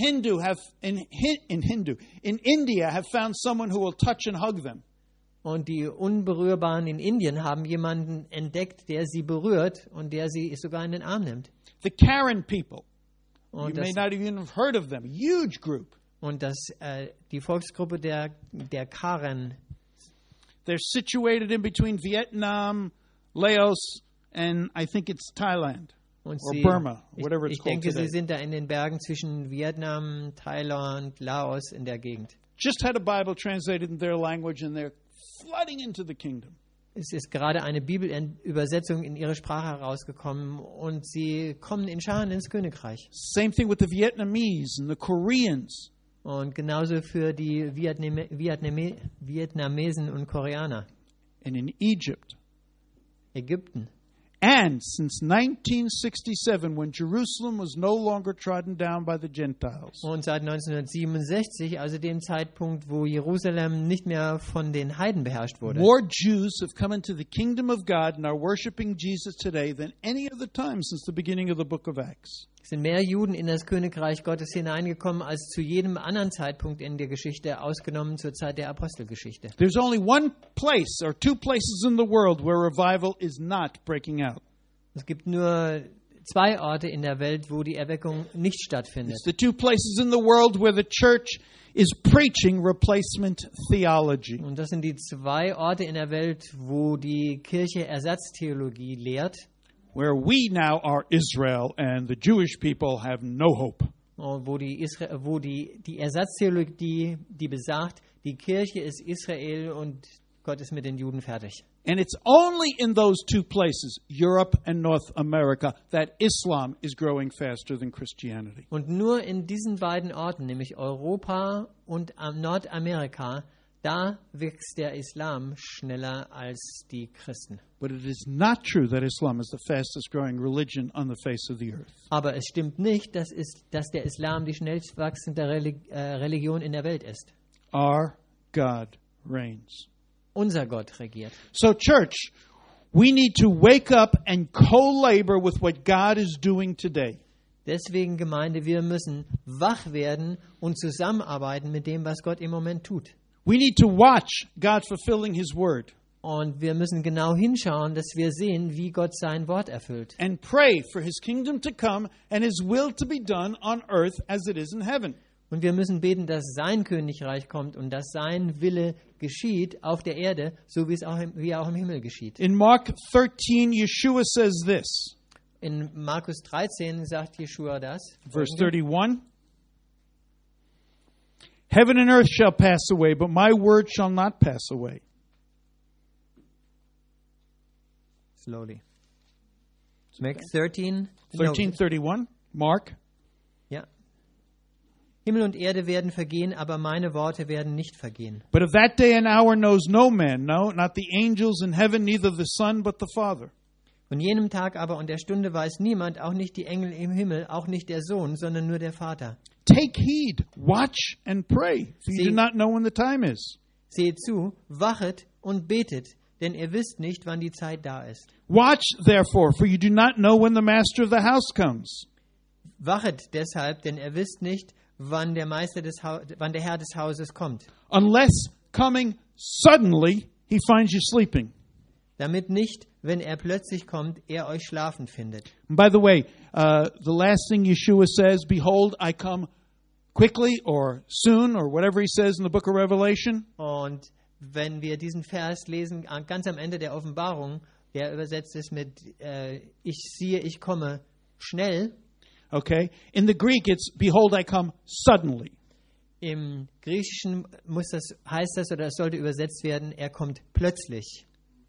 Speaker 1: India have found someone who will touch and hug them.
Speaker 2: Und die Unberührbaren in Indien haben jemanden entdeckt, der sie berührt und der sie sogar in den Arm nimmt.
Speaker 1: The Karen people. You
Speaker 2: Und
Speaker 1: may
Speaker 2: das,
Speaker 1: not even have heard of them. Huge group.
Speaker 2: die Volksgruppe der Karen,
Speaker 1: They're situated in between Vietnam, Laos, and I think it's Thailand
Speaker 2: und
Speaker 1: or
Speaker 2: sie,
Speaker 1: Burma, whatever it's
Speaker 2: ich
Speaker 1: called
Speaker 2: denke,
Speaker 1: today.
Speaker 2: sie sind da in den Bergen zwischen Vietnam, Thailand, Laos in der Gegend.
Speaker 1: Just had a Bible translated in their language, and they're flooding into the kingdom.
Speaker 2: Es ist gerade eine Bibelübersetzung in ihre Sprache herausgekommen und sie kommen in Scharen ins Königreich.
Speaker 1: Same thing with the Vietnamese and the Koreans.
Speaker 2: Und genauso für die Vietnamesen und Koreaner.
Speaker 1: And in Egypt.
Speaker 2: Ägypten.
Speaker 1: And since 1967, when Jerusalem was no longer trodden down by the Gentiles.
Speaker 2: Und seit 1967, also dem Zeitpunkt, wo Jerusalem nicht mehr von den Heiden beherrscht wurde,
Speaker 1: More Jews have come into the kingdom of God and are worshiping Jesus today than any other time since the beginning of the book of Acts.
Speaker 2: sind mehr Juden in das Königreich Gottes hineingekommen als zu jedem anderen Zeitpunkt in der Geschichte, ausgenommen zur Zeit der Apostelgeschichte.
Speaker 1: There's only one place or two places in the world where revival is not breaking out.
Speaker 2: Es gibt nur 2 Orte in der Welt, wo die Erweckung nicht stattfindet.
Speaker 1: It's the two places in the world where the church is preaching replacement theology.
Speaker 2: Und das sind die 2 Orte in der Welt, wo die Kirche Ersatztheologie lehrt,
Speaker 1: Where we now are Israel and the Jewish people have no hope.
Speaker 2: und wo die Ersatztheologie, die besagt, die Kirche ist Israel und Gott ist mit den Juden fertig.
Speaker 1: And it's only in those two places, Europe and North America, that Islam is growing faster than Christianity.
Speaker 2: Und nur in diesen beiden Orten, nämlich Europa und Nordamerika, da wächst der Islam schneller als die Christen.
Speaker 1: But it is not true that Islam is the fastest growing religion on the face of the earth.
Speaker 2: Aber es stimmt nicht, dass der Islam die schnellst wachsende Religion in der Welt ist.
Speaker 1: Our God reigns.
Speaker 2: Unser Gott regiert.
Speaker 1: So, church, we need to wake up and co-labor with what God is doing today.
Speaker 2: Deswegen, Gemeinde, wir müssen wach werden und zusammenarbeiten mit dem, was Gott im Moment tut.
Speaker 1: We need to watch God fulfilling His word
Speaker 2: Und wir müssen genau hinschauen, dass wir sehen, wie Gott sein Wort erfüllt.
Speaker 1: and pray for His kingdom to come and His will to be done on earth as it is in heaven.
Speaker 2: Und wir müssen beten, dass sein Königreich kommt und dass sein Wille geschieht auf der Erde, so wie er auch im Himmel geschieht.
Speaker 1: In Mark 13, Yeshua says this,
Speaker 2: In Markus 13 sagt Jeschua das.
Speaker 1: verse 31. Heaven and earth shall pass away, but my word shall not pass away.
Speaker 2: slowly. Mac 13.
Speaker 1: 13:31. Mark.
Speaker 2: Ja. Himmel und Erde werden vergehen, aber meine Worte werden nicht vergehen.
Speaker 1: But of that day and hour knows no man, no, not the angels in heaven, neither the Son, but the Father.
Speaker 2: Von jenem Tag aber und der Stunde weiß niemand, auch nicht die Engel im Himmel, auch nicht der Sohn, sondern nur der Vater.
Speaker 1: Take heed, watch and pray, for you do not know when the time is.
Speaker 2: Seht zu, wachet und betet, denn ihr wisst nicht, wann die Zeit da ist.
Speaker 1: Watch, therefore, for you do not know when the master of the house comes.
Speaker 2: Wachet deshalb, denn ihr wisst nicht, wann der Herr des Hauses kommt.
Speaker 1: Unless coming suddenly, he finds you sleeping.
Speaker 2: Damit nicht, wenn er plötzlich kommt, er euch schlafen findet.
Speaker 1: And by the way, the last thing Yeshua says, behold, I come quickly or soon or whatever he says in the book of Revelation.
Speaker 2: Und wenn wir diesen Vers lesen, ganz am Ende der Offenbarung, der übersetzt ist mit ich siehe, ich komme schnell.
Speaker 1: Okay. In the Greek, it's behold, I come suddenly.
Speaker 2: Im Griechischen heißt das oder es sollte übersetzt werden, er kommt plötzlich.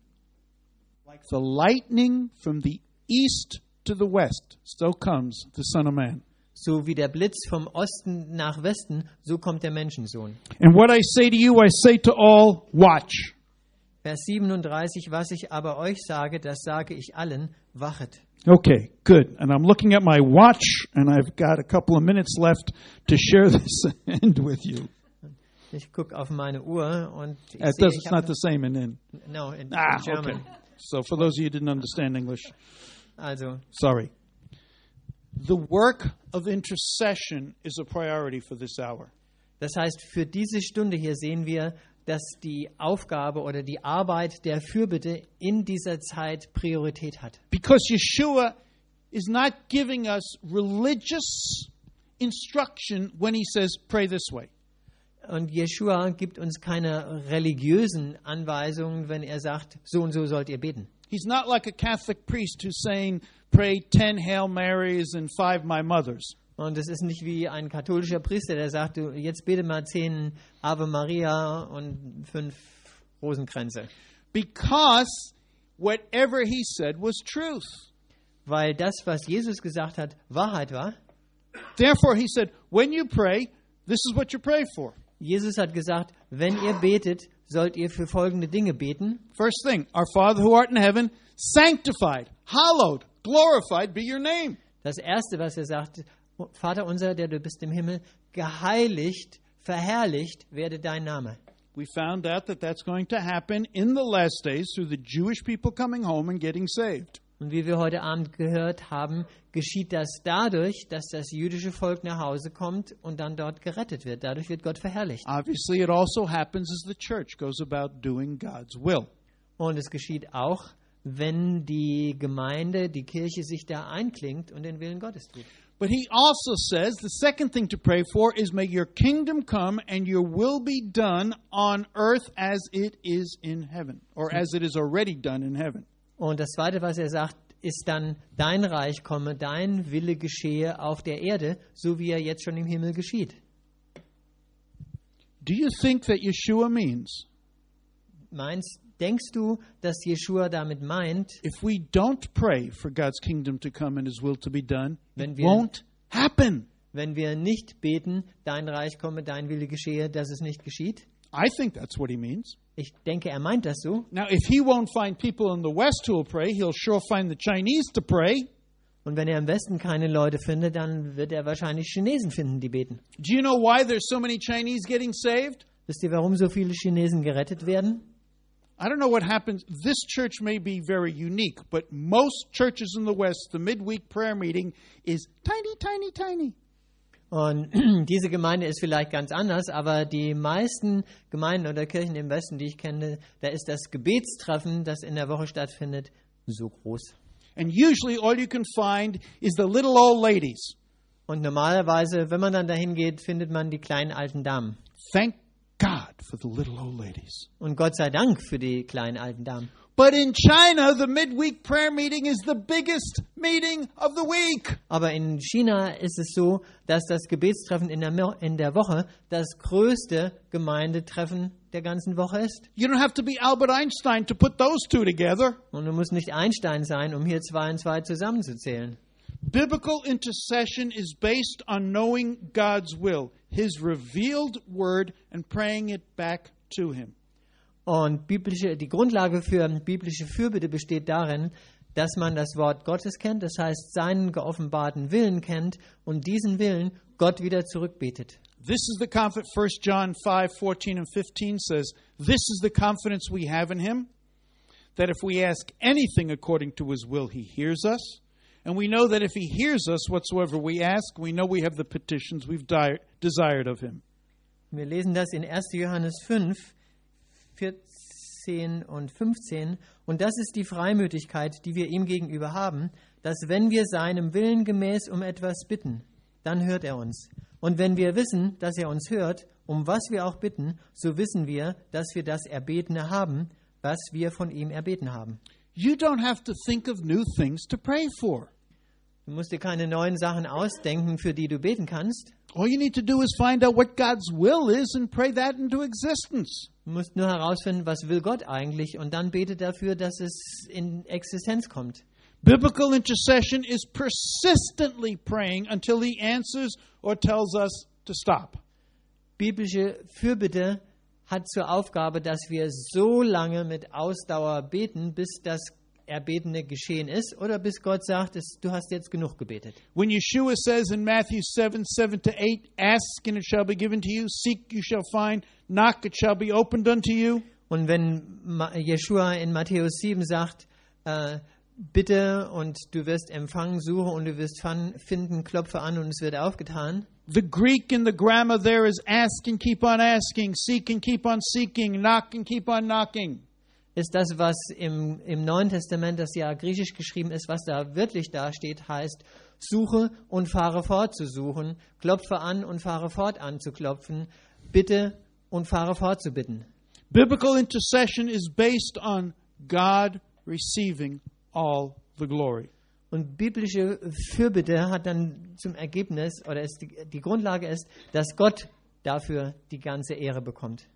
Speaker 1: Like the lightning from the east to the west, so comes the Son of Man.
Speaker 2: So wie der Blitz vom Osten nach Westen, so kommt der Menschensohn.
Speaker 1: And what I say to you, I say to all, watch.
Speaker 2: Vers 37, was ich aber euch sage, das sage ich allen, wachet.
Speaker 1: Okay, good. And I'm looking at my watch, and I've got a couple of minutes left to share this end with you.
Speaker 2: Ich gucke auf meine Uhr und ich
Speaker 1: It's
Speaker 2: sehe, ich
Speaker 1: not the same in.
Speaker 2: No, in
Speaker 1: Okay.
Speaker 2: German.
Speaker 1: So for those of you who didn't understand English,
Speaker 2: Also,
Speaker 1: sorry. The work of intercession is a priority for this hour.
Speaker 2: das heißt, für diese Stunde hier sehen wir, dass die Aufgabe oder die Arbeit der Fürbitte in dieser Zeit Priorität hat.
Speaker 1: Because Yeshua is not giving us religious instruction when he says, pray this way.
Speaker 2: Und Jeshua gibt uns keine religiösen Anweisungen, wenn er sagt, so und so sollt ihr beten.
Speaker 1: He's not like a Catholic priest who's saying, pray 10 Hail Marys and 5 My Mothers.
Speaker 2: Und es ist nicht wie ein katholischer Priester, der sagt, du, jetzt bete mal 10 Ave Maria und 5 Rosenkränze.
Speaker 1: Because whatever he said was truth.
Speaker 2: Weil das, was Jesus gesagt hat, Wahrheit war.
Speaker 1: Therefore, he said, when you pray, this is what you pray for.
Speaker 2: Jesus hat gesagt, wenn ihr betet, sollt ihr für folgende Dinge beten.
Speaker 1: First thing, our Father who art in heaven, sanctified, hallowed, glorified be your name.
Speaker 2: Das Erste, was er sagt, Vater unser, der du bist im Himmel, geheiligt, verherrlicht werde dein Name.
Speaker 1: We found out that that's going to happen in the last days through the Jewish people coming home and getting saved.
Speaker 2: Und wie wir heute Abend gehört haben, geschieht das dadurch, dass das jüdische Volk nach Hause kommt und dann dort gerettet wird. Dadurch wird Gott verherrlicht.
Speaker 1: Obviously, it also happens as the church goes about doing God's will.
Speaker 2: Und es geschieht auch, wenn die Gemeinde, die Kirche sich da einklingt und den Willen Gottes tut.
Speaker 1: But he also says the second thing to pray for is may your kingdom come and your will be done on earth as it is in heaven, or as it is already done in heaven.
Speaker 2: Und das Zweite, was er sagt, ist dann, dein Reich komme, dein Wille geschehe auf der Erde, so wie er jetzt schon im Himmel geschieht.
Speaker 1: Do you think that Yeshua means
Speaker 2: Denkst du, dass Jeshua damit meint,
Speaker 1: if we don't pray for God's kingdom to come and his will to be done,
Speaker 2: Wenn
Speaker 1: it
Speaker 2: wir-
Speaker 1: won't happen?
Speaker 2: wenn wir nicht beten, dein Reich komme, dein Wille geschehe, dass es nicht geschieht?
Speaker 1: I think that's what he means.
Speaker 2: Ich denke, er meint das so.
Speaker 1: Now, if he won't find people in the West who will pray, he'll sure find the Chinese to pray.
Speaker 2: Und wenn er im Westen keine Leute findet, dann wird er wahrscheinlich Chinesen finden, die beten.
Speaker 1: Do you know why there's so many Chinese getting saved?
Speaker 2: Wisst ihr, warum so viele Chinesen gerettet werden?
Speaker 1: I don't know what happens. This church may be very unique, but most churches in the West, the midweek prayer meeting is tiny, tiny, tiny.
Speaker 2: Und diese Gemeinde ist vielleicht ganz anders, aber die meisten Gemeinden oder Kirchen im Westen, die ich kenne, da ist das Gebetstreffen, das in der Woche stattfindet, so groß.
Speaker 1: And usually all you can find is the little old ladies.
Speaker 2: Und normalerweise, wenn man dann dahin geht, findet man die kleinen alten Damen.
Speaker 1: Thank God for the little old ladies.
Speaker 2: Und Gott sei Dank für die kleinen alten Damen.
Speaker 1: But in China, the midweek prayer meeting is the biggest meeting of the week.
Speaker 2: Aber in China ist es so, dass das Gebetstreffen in der Woche das größte Gemeindetreffen der ganzen Woche ist.
Speaker 1: You don't have to be Albert Einstein to put those two together.
Speaker 2: Und du musst nicht Einstein sein, um hier 2 und 2 zusammenzuzählen.
Speaker 1: Biblical intercession is based on knowing God's will, His revealed word, and praying it back to Him.
Speaker 2: Und die Grundlage für biblische Fürbitte besteht darin, dass man das Wort Gottes kennt, das heißt seinen geoffenbarten Willen kennt und diesen Willen Gott wieder zurückbetet.
Speaker 1: This is the confidence, 1 John 5:14 and 15 says, this is the confidence we have in Him, that if we ask anything according to His will, He hears us. And we know that if He hears us whatsoever we ask, we know we have the petitions we've desired of Him.
Speaker 2: Wir lesen das in 1. Johannes 5, 14 und 15. Und das ist die Freimütigkeit, die wir ihm gegenüber haben, dass wenn wir seinem Willen gemäß um etwas bitten, dann hört er uns. Und wenn wir wissen, dass er uns hört, um was wir auch bitten, so wissen wir, dass wir das Erbetene haben, was wir von ihm erbeten haben.
Speaker 1: You don't have to think of new things to pray for.
Speaker 2: Du musst dir keine neuen Sachen ausdenken, für die du beten kannst.
Speaker 1: All you need to do is find out what God's will is and pray that into existence.
Speaker 2: Du musst nur herausfinden, was will Gott eigentlich, und dann bete dafür, dass es in Existenz kommt.
Speaker 1: Biblical intercession is persistently praying until He answers or tells us to stop.
Speaker 2: Biblische Fürbitte hat zur Aufgabe, dass wir so lange mit Ausdauer beten, bis das Erbetene geschehen ist oder bis Gott sagt, du hast jetzt genug gebetet.
Speaker 1: When Yeshua says in Matthew 7:7-8, ask and it shall be given to you, seek you shall find, knock it shall be opened unto you.
Speaker 2: Und wenn Jeschua in Matthäus 7 sagt, bitte und du wirst empfangen, suche und du wirst finden, klopfe an und es wird aufgetan.
Speaker 1: The Greek in the grammar there is ask and keep on asking, seek and keep on seeking, knock and keep on knocking.
Speaker 2: Ist das, was im Neuen Testament, das ja griechisch geschrieben ist, was da wirklich dasteht, heißt, suche und fahre fort zu suchen, klopfe an und fahre fort an zu klopfen, bitte und fahre fort zu bitten.
Speaker 1: Biblical intercession is based on God receiving all the glory.
Speaker 2: Und biblische Fürbitte hat dann zum Ergebnis, oder die Grundlage ist, dass Gott dafür die ganze Ehre bekommt.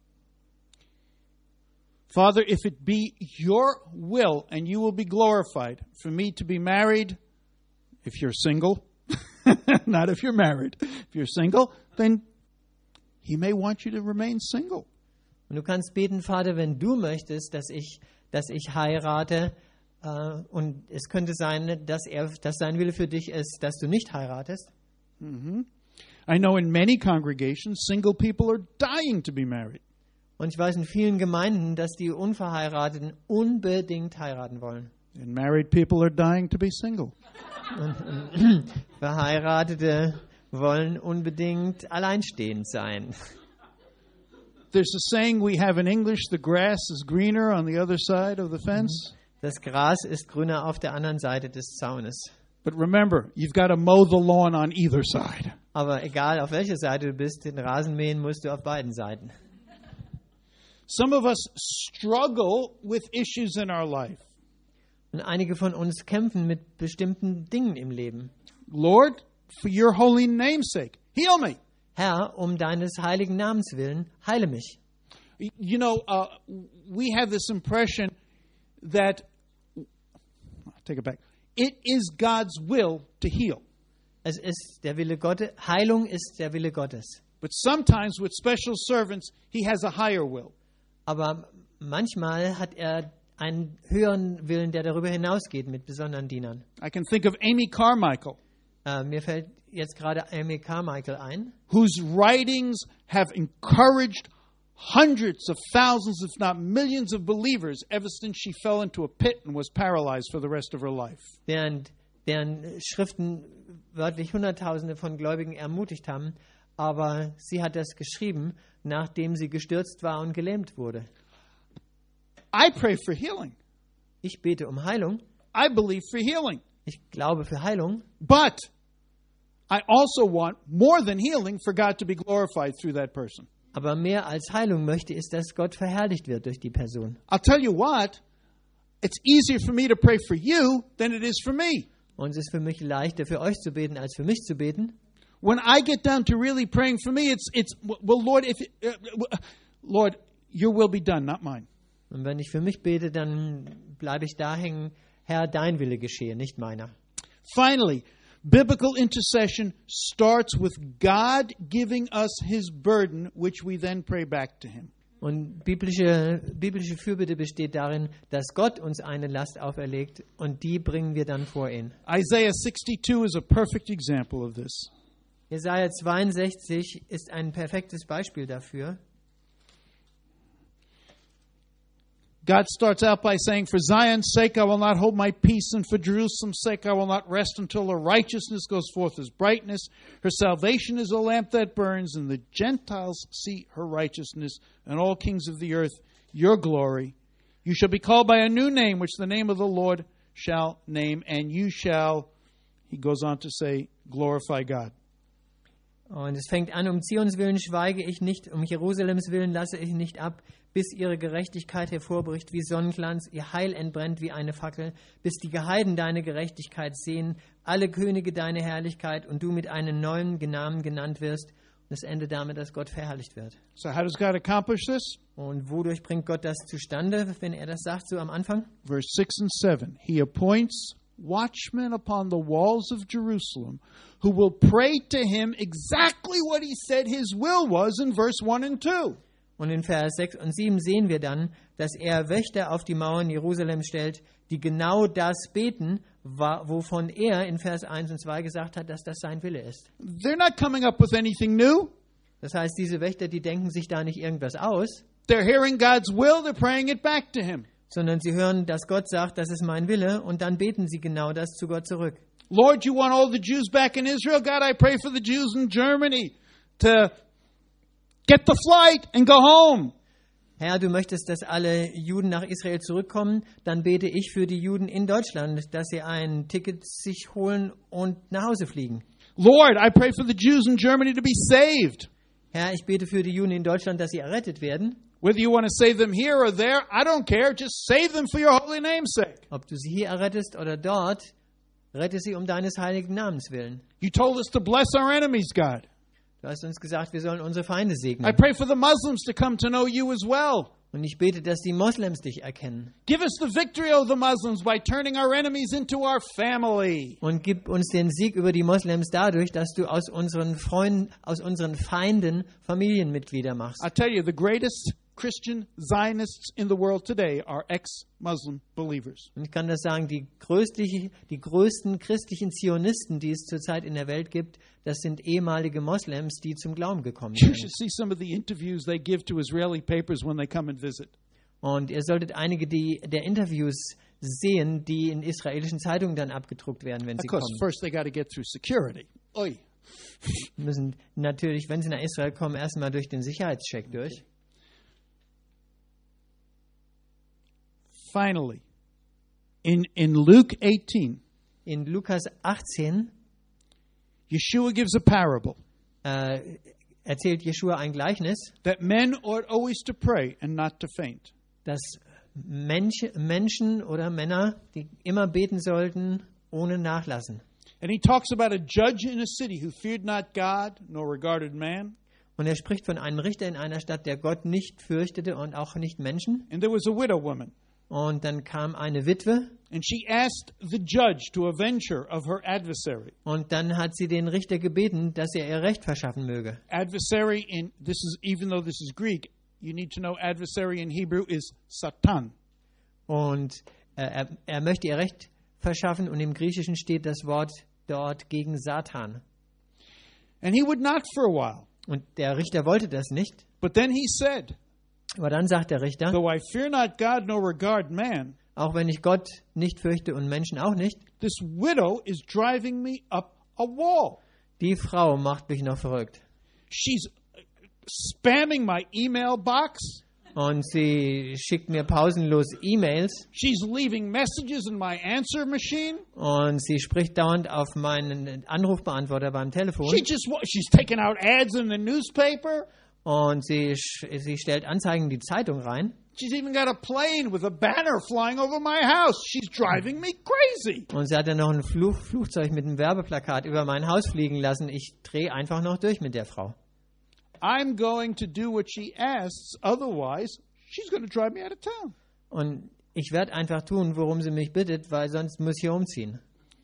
Speaker 1: Father, if it be your will and you will be glorified for me to be married, if you're single, not if you're married. If you're single, then He may want you to remain single.
Speaker 2: Und du kannst beten, Vater, wenn du möchtest, dass ich heirate, und es könnte sein, dass sein Wille für dich ist, dass du nicht heiratest.
Speaker 1: I know in many congregations, single people are dying to be married.
Speaker 2: Und ich weiß in vielen Gemeinden, dass die Unverheirateten unbedingt heiraten wollen.
Speaker 1: And married people are dying to be single.
Speaker 2: Und Verheiratete wollen unbedingt alleinstehend sein.
Speaker 1: There's a saying we have in English, the grass is greener on the other side of the fence.
Speaker 2: Das Gras ist grüner auf der anderen Seite des Zaunes.
Speaker 1: But remember, you've got to mow the lawn on either side.
Speaker 2: Aber egal, auf welcher Seite du bist, den Rasen mähen musst du auf beiden Seiten.
Speaker 1: Some of us struggle with issues in our life.
Speaker 2: Und einige von uns kämpfen mit bestimmten Dingen im Leben.
Speaker 1: Lord, for your holy name's sake, heal me.
Speaker 2: Herr, um deines heiligen Namens willen, heile mich.
Speaker 1: You know, we have this impression that, take it back, it is God's will to heal.
Speaker 2: Es ist der Wille Gottes, Heilung ist der Wille Gottes.
Speaker 1: But sometimes with special servants, He has a higher will.
Speaker 2: Aber manchmal hat er einen höheren Willen, der darüber hinausgeht mit besonderen Dienern.
Speaker 1: I can think of Amy Carmichael.
Speaker 2: Mir fällt jetzt gerade Amy Carmichael ein,
Speaker 1: whose writings have encouraged hundreds of thousands, if not millions of believers ever since she fell into a pit and was paralyzed for the rest of her life.
Speaker 2: deren Schriften wörtlich Hunderttausende von Gläubigen ermutigt haben, aber sie hat das geschrieben, nachdem sie gestürzt war und gelähmt wurde.
Speaker 1: I pray for healing.
Speaker 2: Ich bete um Heilung.
Speaker 1: I believe for healing.
Speaker 2: Ich glaube für Heilung.
Speaker 1: But I also want more than healing for God to be glorified through that person.
Speaker 2: Aber mehr als Heilung möchte ist, dass Gott verherrlicht wird durch die Person.
Speaker 1: I'll tell you what, it's easier for me to pray for you than it is for me.
Speaker 2: Und es ist für mich leichter, für euch zu beten, als für mich zu beten.
Speaker 1: When I get down to really praying for me, it's well, Lord, Lord, your will be done, not mine.
Speaker 2: Und wenn ich für mich bete, dann bleibe ich da hängen, Herr, dein Wille geschehe, nicht meiner.
Speaker 1: Finally, biblical intercession starts with God giving us his burden, which we then pray back to him.
Speaker 2: Und biblische Fürbitte besteht darin, dass Gott uns eine Last auferlegt und die bringen wir dann vor ihn.
Speaker 1: Isaiah 62 is a perfect example of this.
Speaker 2: Jesaja 62 ist ein perfektes Beispiel dafür.
Speaker 1: God starts out by saying, for Zion's sake I will not hold my peace, and for Jerusalem's sake I will not rest until her righteousness goes forth as brightness. Her salvation is a lamp that burns, and the Gentiles see her righteousness, and all kings of the earth your glory. You shall be called by a new name, which the name of the Lord shall name, and you shall, he goes on to say, glorify God.
Speaker 2: Und es fängt an, um Zions Willen schweige ich nicht, um Jerusalems Willen lasse ich nicht ab, bis ihre Gerechtigkeit hervorbricht wie Sonnenglanz, ihr Heil entbrennt wie eine Fackel, bis die Geheiden deine Gerechtigkeit sehen, alle Könige deine Herrlichkeit und du mit einem neuen Namen genannt wirst. Und es endet damit, dass Gott verherrlicht wird.
Speaker 1: So how does God accomplish this?
Speaker 2: Und wodurch bringt Gott das zustande, wenn er das sagt, so am Anfang?
Speaker 1: Verse 6 and 7. He appoints watchmen upon the walls of Jerusalem who will pray to him exactly what he said his will was in verse 1 and 2.
Speaker 2: Und in Vers 6 und 7 sehen wir dann, dass er Wächter auf die Mauern Jerusalem stellt, die genau das beten, wovon er in Vers 1 und 2 gesagt hat, dass das sein Wille ist.
Speaker 1: They're not coming up with anything new.
Speaker 2: Das heißt, diese Wächter, die denken sich da nicht irgendwas aus,
Speaker 1: They're hearing God's will, they're praying it back to him.
Speaker 2: sondern sie hören, dass Gott sagt, das ist mein Wille, und dann beten sie genau das zu Gott zurück.
Speaker 1: Lord, you want all the Jews back in Israel? God, I pray for the Jews in Germany to get the flight and go home.
Speaker 2: Herr, du möchtest, dass alle Juden nach Israel zurückkommen, dann bete ich für die Juden in Deutschland, dass sie ein Ticket sich holen und nach Hause fliegen.
Speaker 1: Lord, I pray for the Jews in Germany to be saved.
Speaker 2: Herr, ich bete für die Juden in Deutschland, dass sie errettet werden.
Speaker 1: Whether you want to save them here or there, I don't care. Just save them for your holy name's sake.
Speaker 2: Ob du sie hier errettest oder dort, rette sie um deines heiligen Namens willen.
Speaker 1: You told us to bless our enemies, God.
Speaker 2: Du hast uns gesagt, wir sollen unsere Feinde
Speaker 1: I
Speaker 2: segnen.
Speaker 1: pray for the Muslims to come to know you as well.
Speaker 2: Und ich bete, dass die Moslems dich erkennen.
Speaker 1: Give us the victory over the Muslims by turning our enemies into our family.
Speaker 2: Und gib uns den Sieg über die Moslems dadurch, dass du aus unseren Feinden Familienmitglieder machst.
Speaker 1: I tell you, the greatest Christian Zionists in the world today are ex-Muslim believers.
Speaker 2: Und ich kann das sagen, die größten christlichen Zionisten, die es zurzeit in der Welt gibt, das sind ehemalige Moslems, die zum Glauben gekommen
Speaker 1: You
Speaker 2: sind.
Speaker 1: should see some of the interviews they give to Israeli papers when they come and visit.
Speaker 2: Und ihr solltet einige der Interviews sehen, die in israelischen Zeitungen dann abgedruckt werden, wenn
Speaker 1: Of
Speaker 2: sie
Speaker 1: course,
Speaker 2: kommen.
Speaker 1: first they got to get through security. Oy.
Speaker 2: Müssen natürlich, wenn sie nach Israel kommen, erstmal durch den Sicherheitscheck durch.
Speaker 1: Finally, in Luke 18,
Speaker 2: In Lukas 18
Speaker 1: Yeshua gives a parable
Speaker 2: erzählt Jeschua ein Gleichnis,
Speaker 1: that men ought always to pray and not to faint.
Speaker 2: dass Menschen oder Männer, die immer beten sollten, ohne nachlassen.
Speaker 1: And he talks about a judge in a city who feared not God nor regarded man.
Speaker 2: Und er spricht von einem Richter in einer Stadt, der Gott nicht fürchtete und auch nicht Menschen.
Speaker 1: And there was a widow woman.
Speaker 2: Und dann kam eine Witwe
Speaker 1: And she asked the judge to avenge her of her adversary.
Speaker 2: und dann hat sie den Richter gebeten, dass er ihr Recht verschaffen möge.
Speaker 1: Adversary even though this is Greek, you need to know adversary in Hebrew is Satan.
Speaker 2: Und er möchte ihr Recht verschaffen und im Griechischen steht das Wort dort gegen Satan.
Speaker 1: And he would not for a while.
Speaker 2: Und der Richter wollte das nicht.
Speaker 1: But then he said,
Speaker 2: Aber dann sagt der Richter,
Speaker 1: though I fear not God nor regard man,
Speaker 2: auch wenn ich Gott nicht fürchte und Menschen auch nicht,
Speaker 1: this widow is driving me up a wall.
Speaker 2: die Frau macht mich noch verrückt.
Speaker 1: She's spamming my email box.
Speaker 2: Und sie schickt mir pausenlos E-Mails
Speaker 1: She's leaving messages in my answer machine.
Speaker 2: und sie spricht dauernd auf meinen Anrufbeantworter beim Telefon
Speaker 1: She's taking out ads in the newspaper.
Speaker 2: und sie stellt Anzeigen in die Zeitung rein.
Speaker 1: She's even got a plane with a banner flying over my house. She's driving me crazy.
Speaker 2: Und sie hat dann noch ein Flugzeug mit einem Werbeplakat über mein Haus fliegen lassen. Ich drehe einfach noch durch mit der Frau.
Speaker 1: I'm going to do what she asks, otherwise she's going to drive me out of town.
Speaker 2: Und ich werde einfach tun, worum sie mich bittet, weil sonst muss ich umziehen.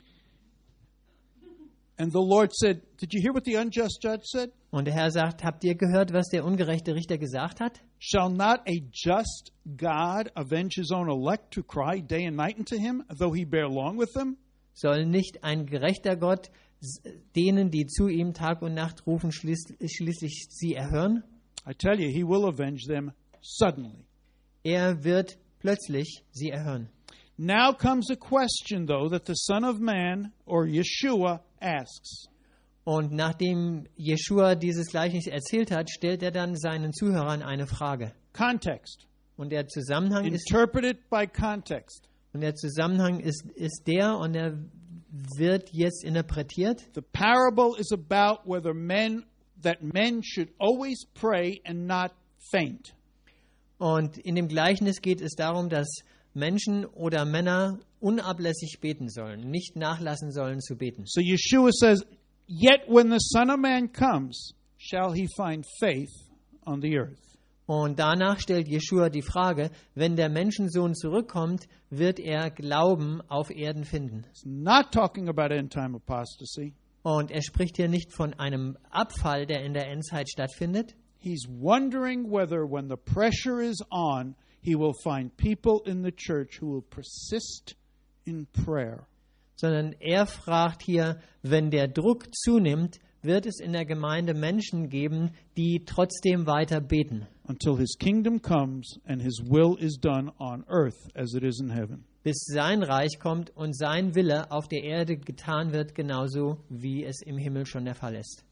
Speaker 1: And the Lord said, did you hear what the unjust judge said?
Speaker 2: Und der Herr sagt, habt ihr gehört, was der ungerechte Richter gesagt hat?
Speaker 1: Shall not a just God avenge his own elect who cry day and night unto him, though he bear long with them?
Speaker 2: Soll nicht ein gerechter Gott denen, die zu ihm Tag und Nacht rufen, schließlich sie erhören?
Speaker 1: I tell you, he will avenge them suddenly.
Speaker 2: Er wird plötzlich sie erhören.
Speaker 1: Now comes a question, though, that the Son of Man, or Yeshua, asks.
Speaker 2: Und nachdem Jeschua dieses Gleichnis erzählt hat, stellt er dann seinen Zuhörern eine Frage.
Speaker 1: Context.
Speaker 2: Und der Zusammenhang
Speaker 1: Interpreted by context.
Speaker 2: ist der, und er wird jetzt interpretiert.
Speaker 1: The parable is about whether men should always pray and not faint.
Speaker 2: Und in dem Gleichnis geht es darum, dass Menschen oder Männer unablässig beten sollen, nicht nachlassen sollen zu beten.
Speaker 1: So Yeshua says, yet when the Son of Man comes, shall he find faith on the earth?
Speaker 2: Und danach stellt Jeschua die Frage, wenn der Menschensohn zurückkommt, wird er Glauben auf Erden finden.
Speaker 1: It's not talking about end-time apostasy.
Speaker 2: Und er spricht hier nicht von einem Abfall, der in der Endzeit stattfindet.
Speaker 1: He's wondering whether when the pressure is on, he will find people in the church who will persist in prayer.
Speaker 2: Sondern er fragt hier, wenn der Druck zunimmt, wird es in der Gemeinde Menschen geben, die trotzdem weiter beten.
Speaker 1: Until his kingdom comes and his will is done on earth as it is in heaven.
Speaker 2: Bis sein Reich kommt und sein Wille auf der Erde getan wird, genauso wie es im Himmel schon der Fall ist.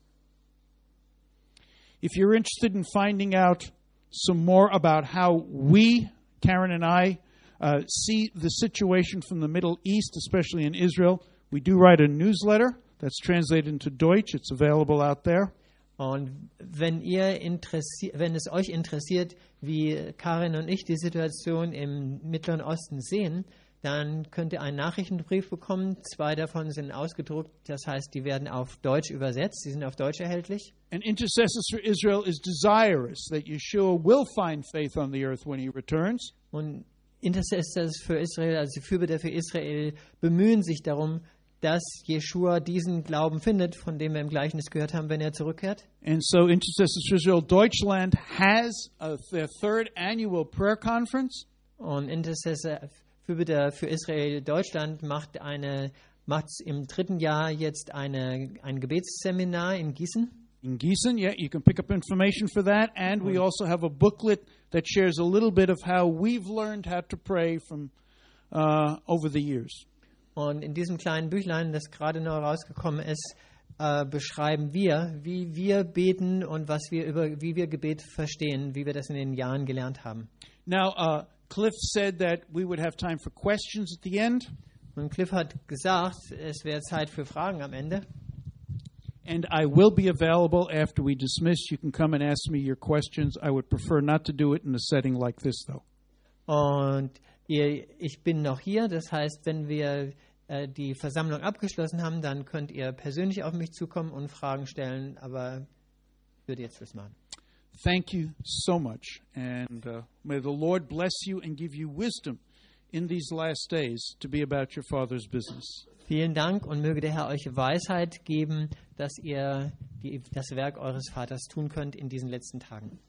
Speaker 1: If you're interested in finding out some more about how we, Karen and I, see the situation from the Middle East, especially in Israel, we do write a newsletter that's translated into Deutsch. It's available out there.
Speaker 2: Und wenn es euch interessiert, wie Karin und ich die Situation im Mittleren Osten sehen, dann könnt ihr einen Nachrichtenbrief bekommen. 2 davon sind ausgedruckt, das heißt, die werden auf Deutsch übersetzt. Sie sind auf Deutsch erhältlich.
Speaker 1: And Intercessors for Israel is desirous that Yeshua will find faith on the earth when he returns.
Speaker 2: Und Intercessors für Israel, also die Fürbitter für Israel, bemühen sich darum, dass Jeschua diesen Glauben findet, von dem wir im Gleichnis gehört haben, wenn er zurückkehrt.
Speaker 1: And so Intercessors for Israel Deutschland has their 3rd annual prayer conference.
Speaker 2: Und Intercessor Fürbitter für Israel Deutschland macht im 3. Jahr jetzt ein Gebetsseminar in Gießen.
Speaker 1: In Gießen, yeah, you can pick up information for that. And we also have a booklet that shares a little bit of how we've learned how to pray from over the years.
Speaker 2: Und in diesem kleinen Büchlein, das gerade neu rausgekommen ist, beschreiben wir, wie wir beten und wie wir Gebet verstehen, wie wir das in den Jahren gelernt haben.
Speaker 1: Now, Cliff said that we would have time for questions at the end.
Speaker 2: Und Cliff hat gesagt, es wäre Zeit für Fragen am Ende.
Speaker 1: And I will be available after we dismiss. You can come and ask me your questions. I would prefer not to do it in a setting like this, though.
Speaker 2: Und ich bin noch hier, das heißt, wenn wir die Versammlung abgeschlossen haben, dann könnt ihr persönlich auf mich zukommen und Fragen stellen, aber ich würde jetzt Schluss machen.
Speaker 1: Thank you so much, and may the Lord bless you and give you wisdom in these last days to be about your Father's business.
Speaker 2: Vielen Dank und möge der Herr euch Weisheit geben, dass ihr das Werk eures Vaters tun könnt in diesen letzten Tagen.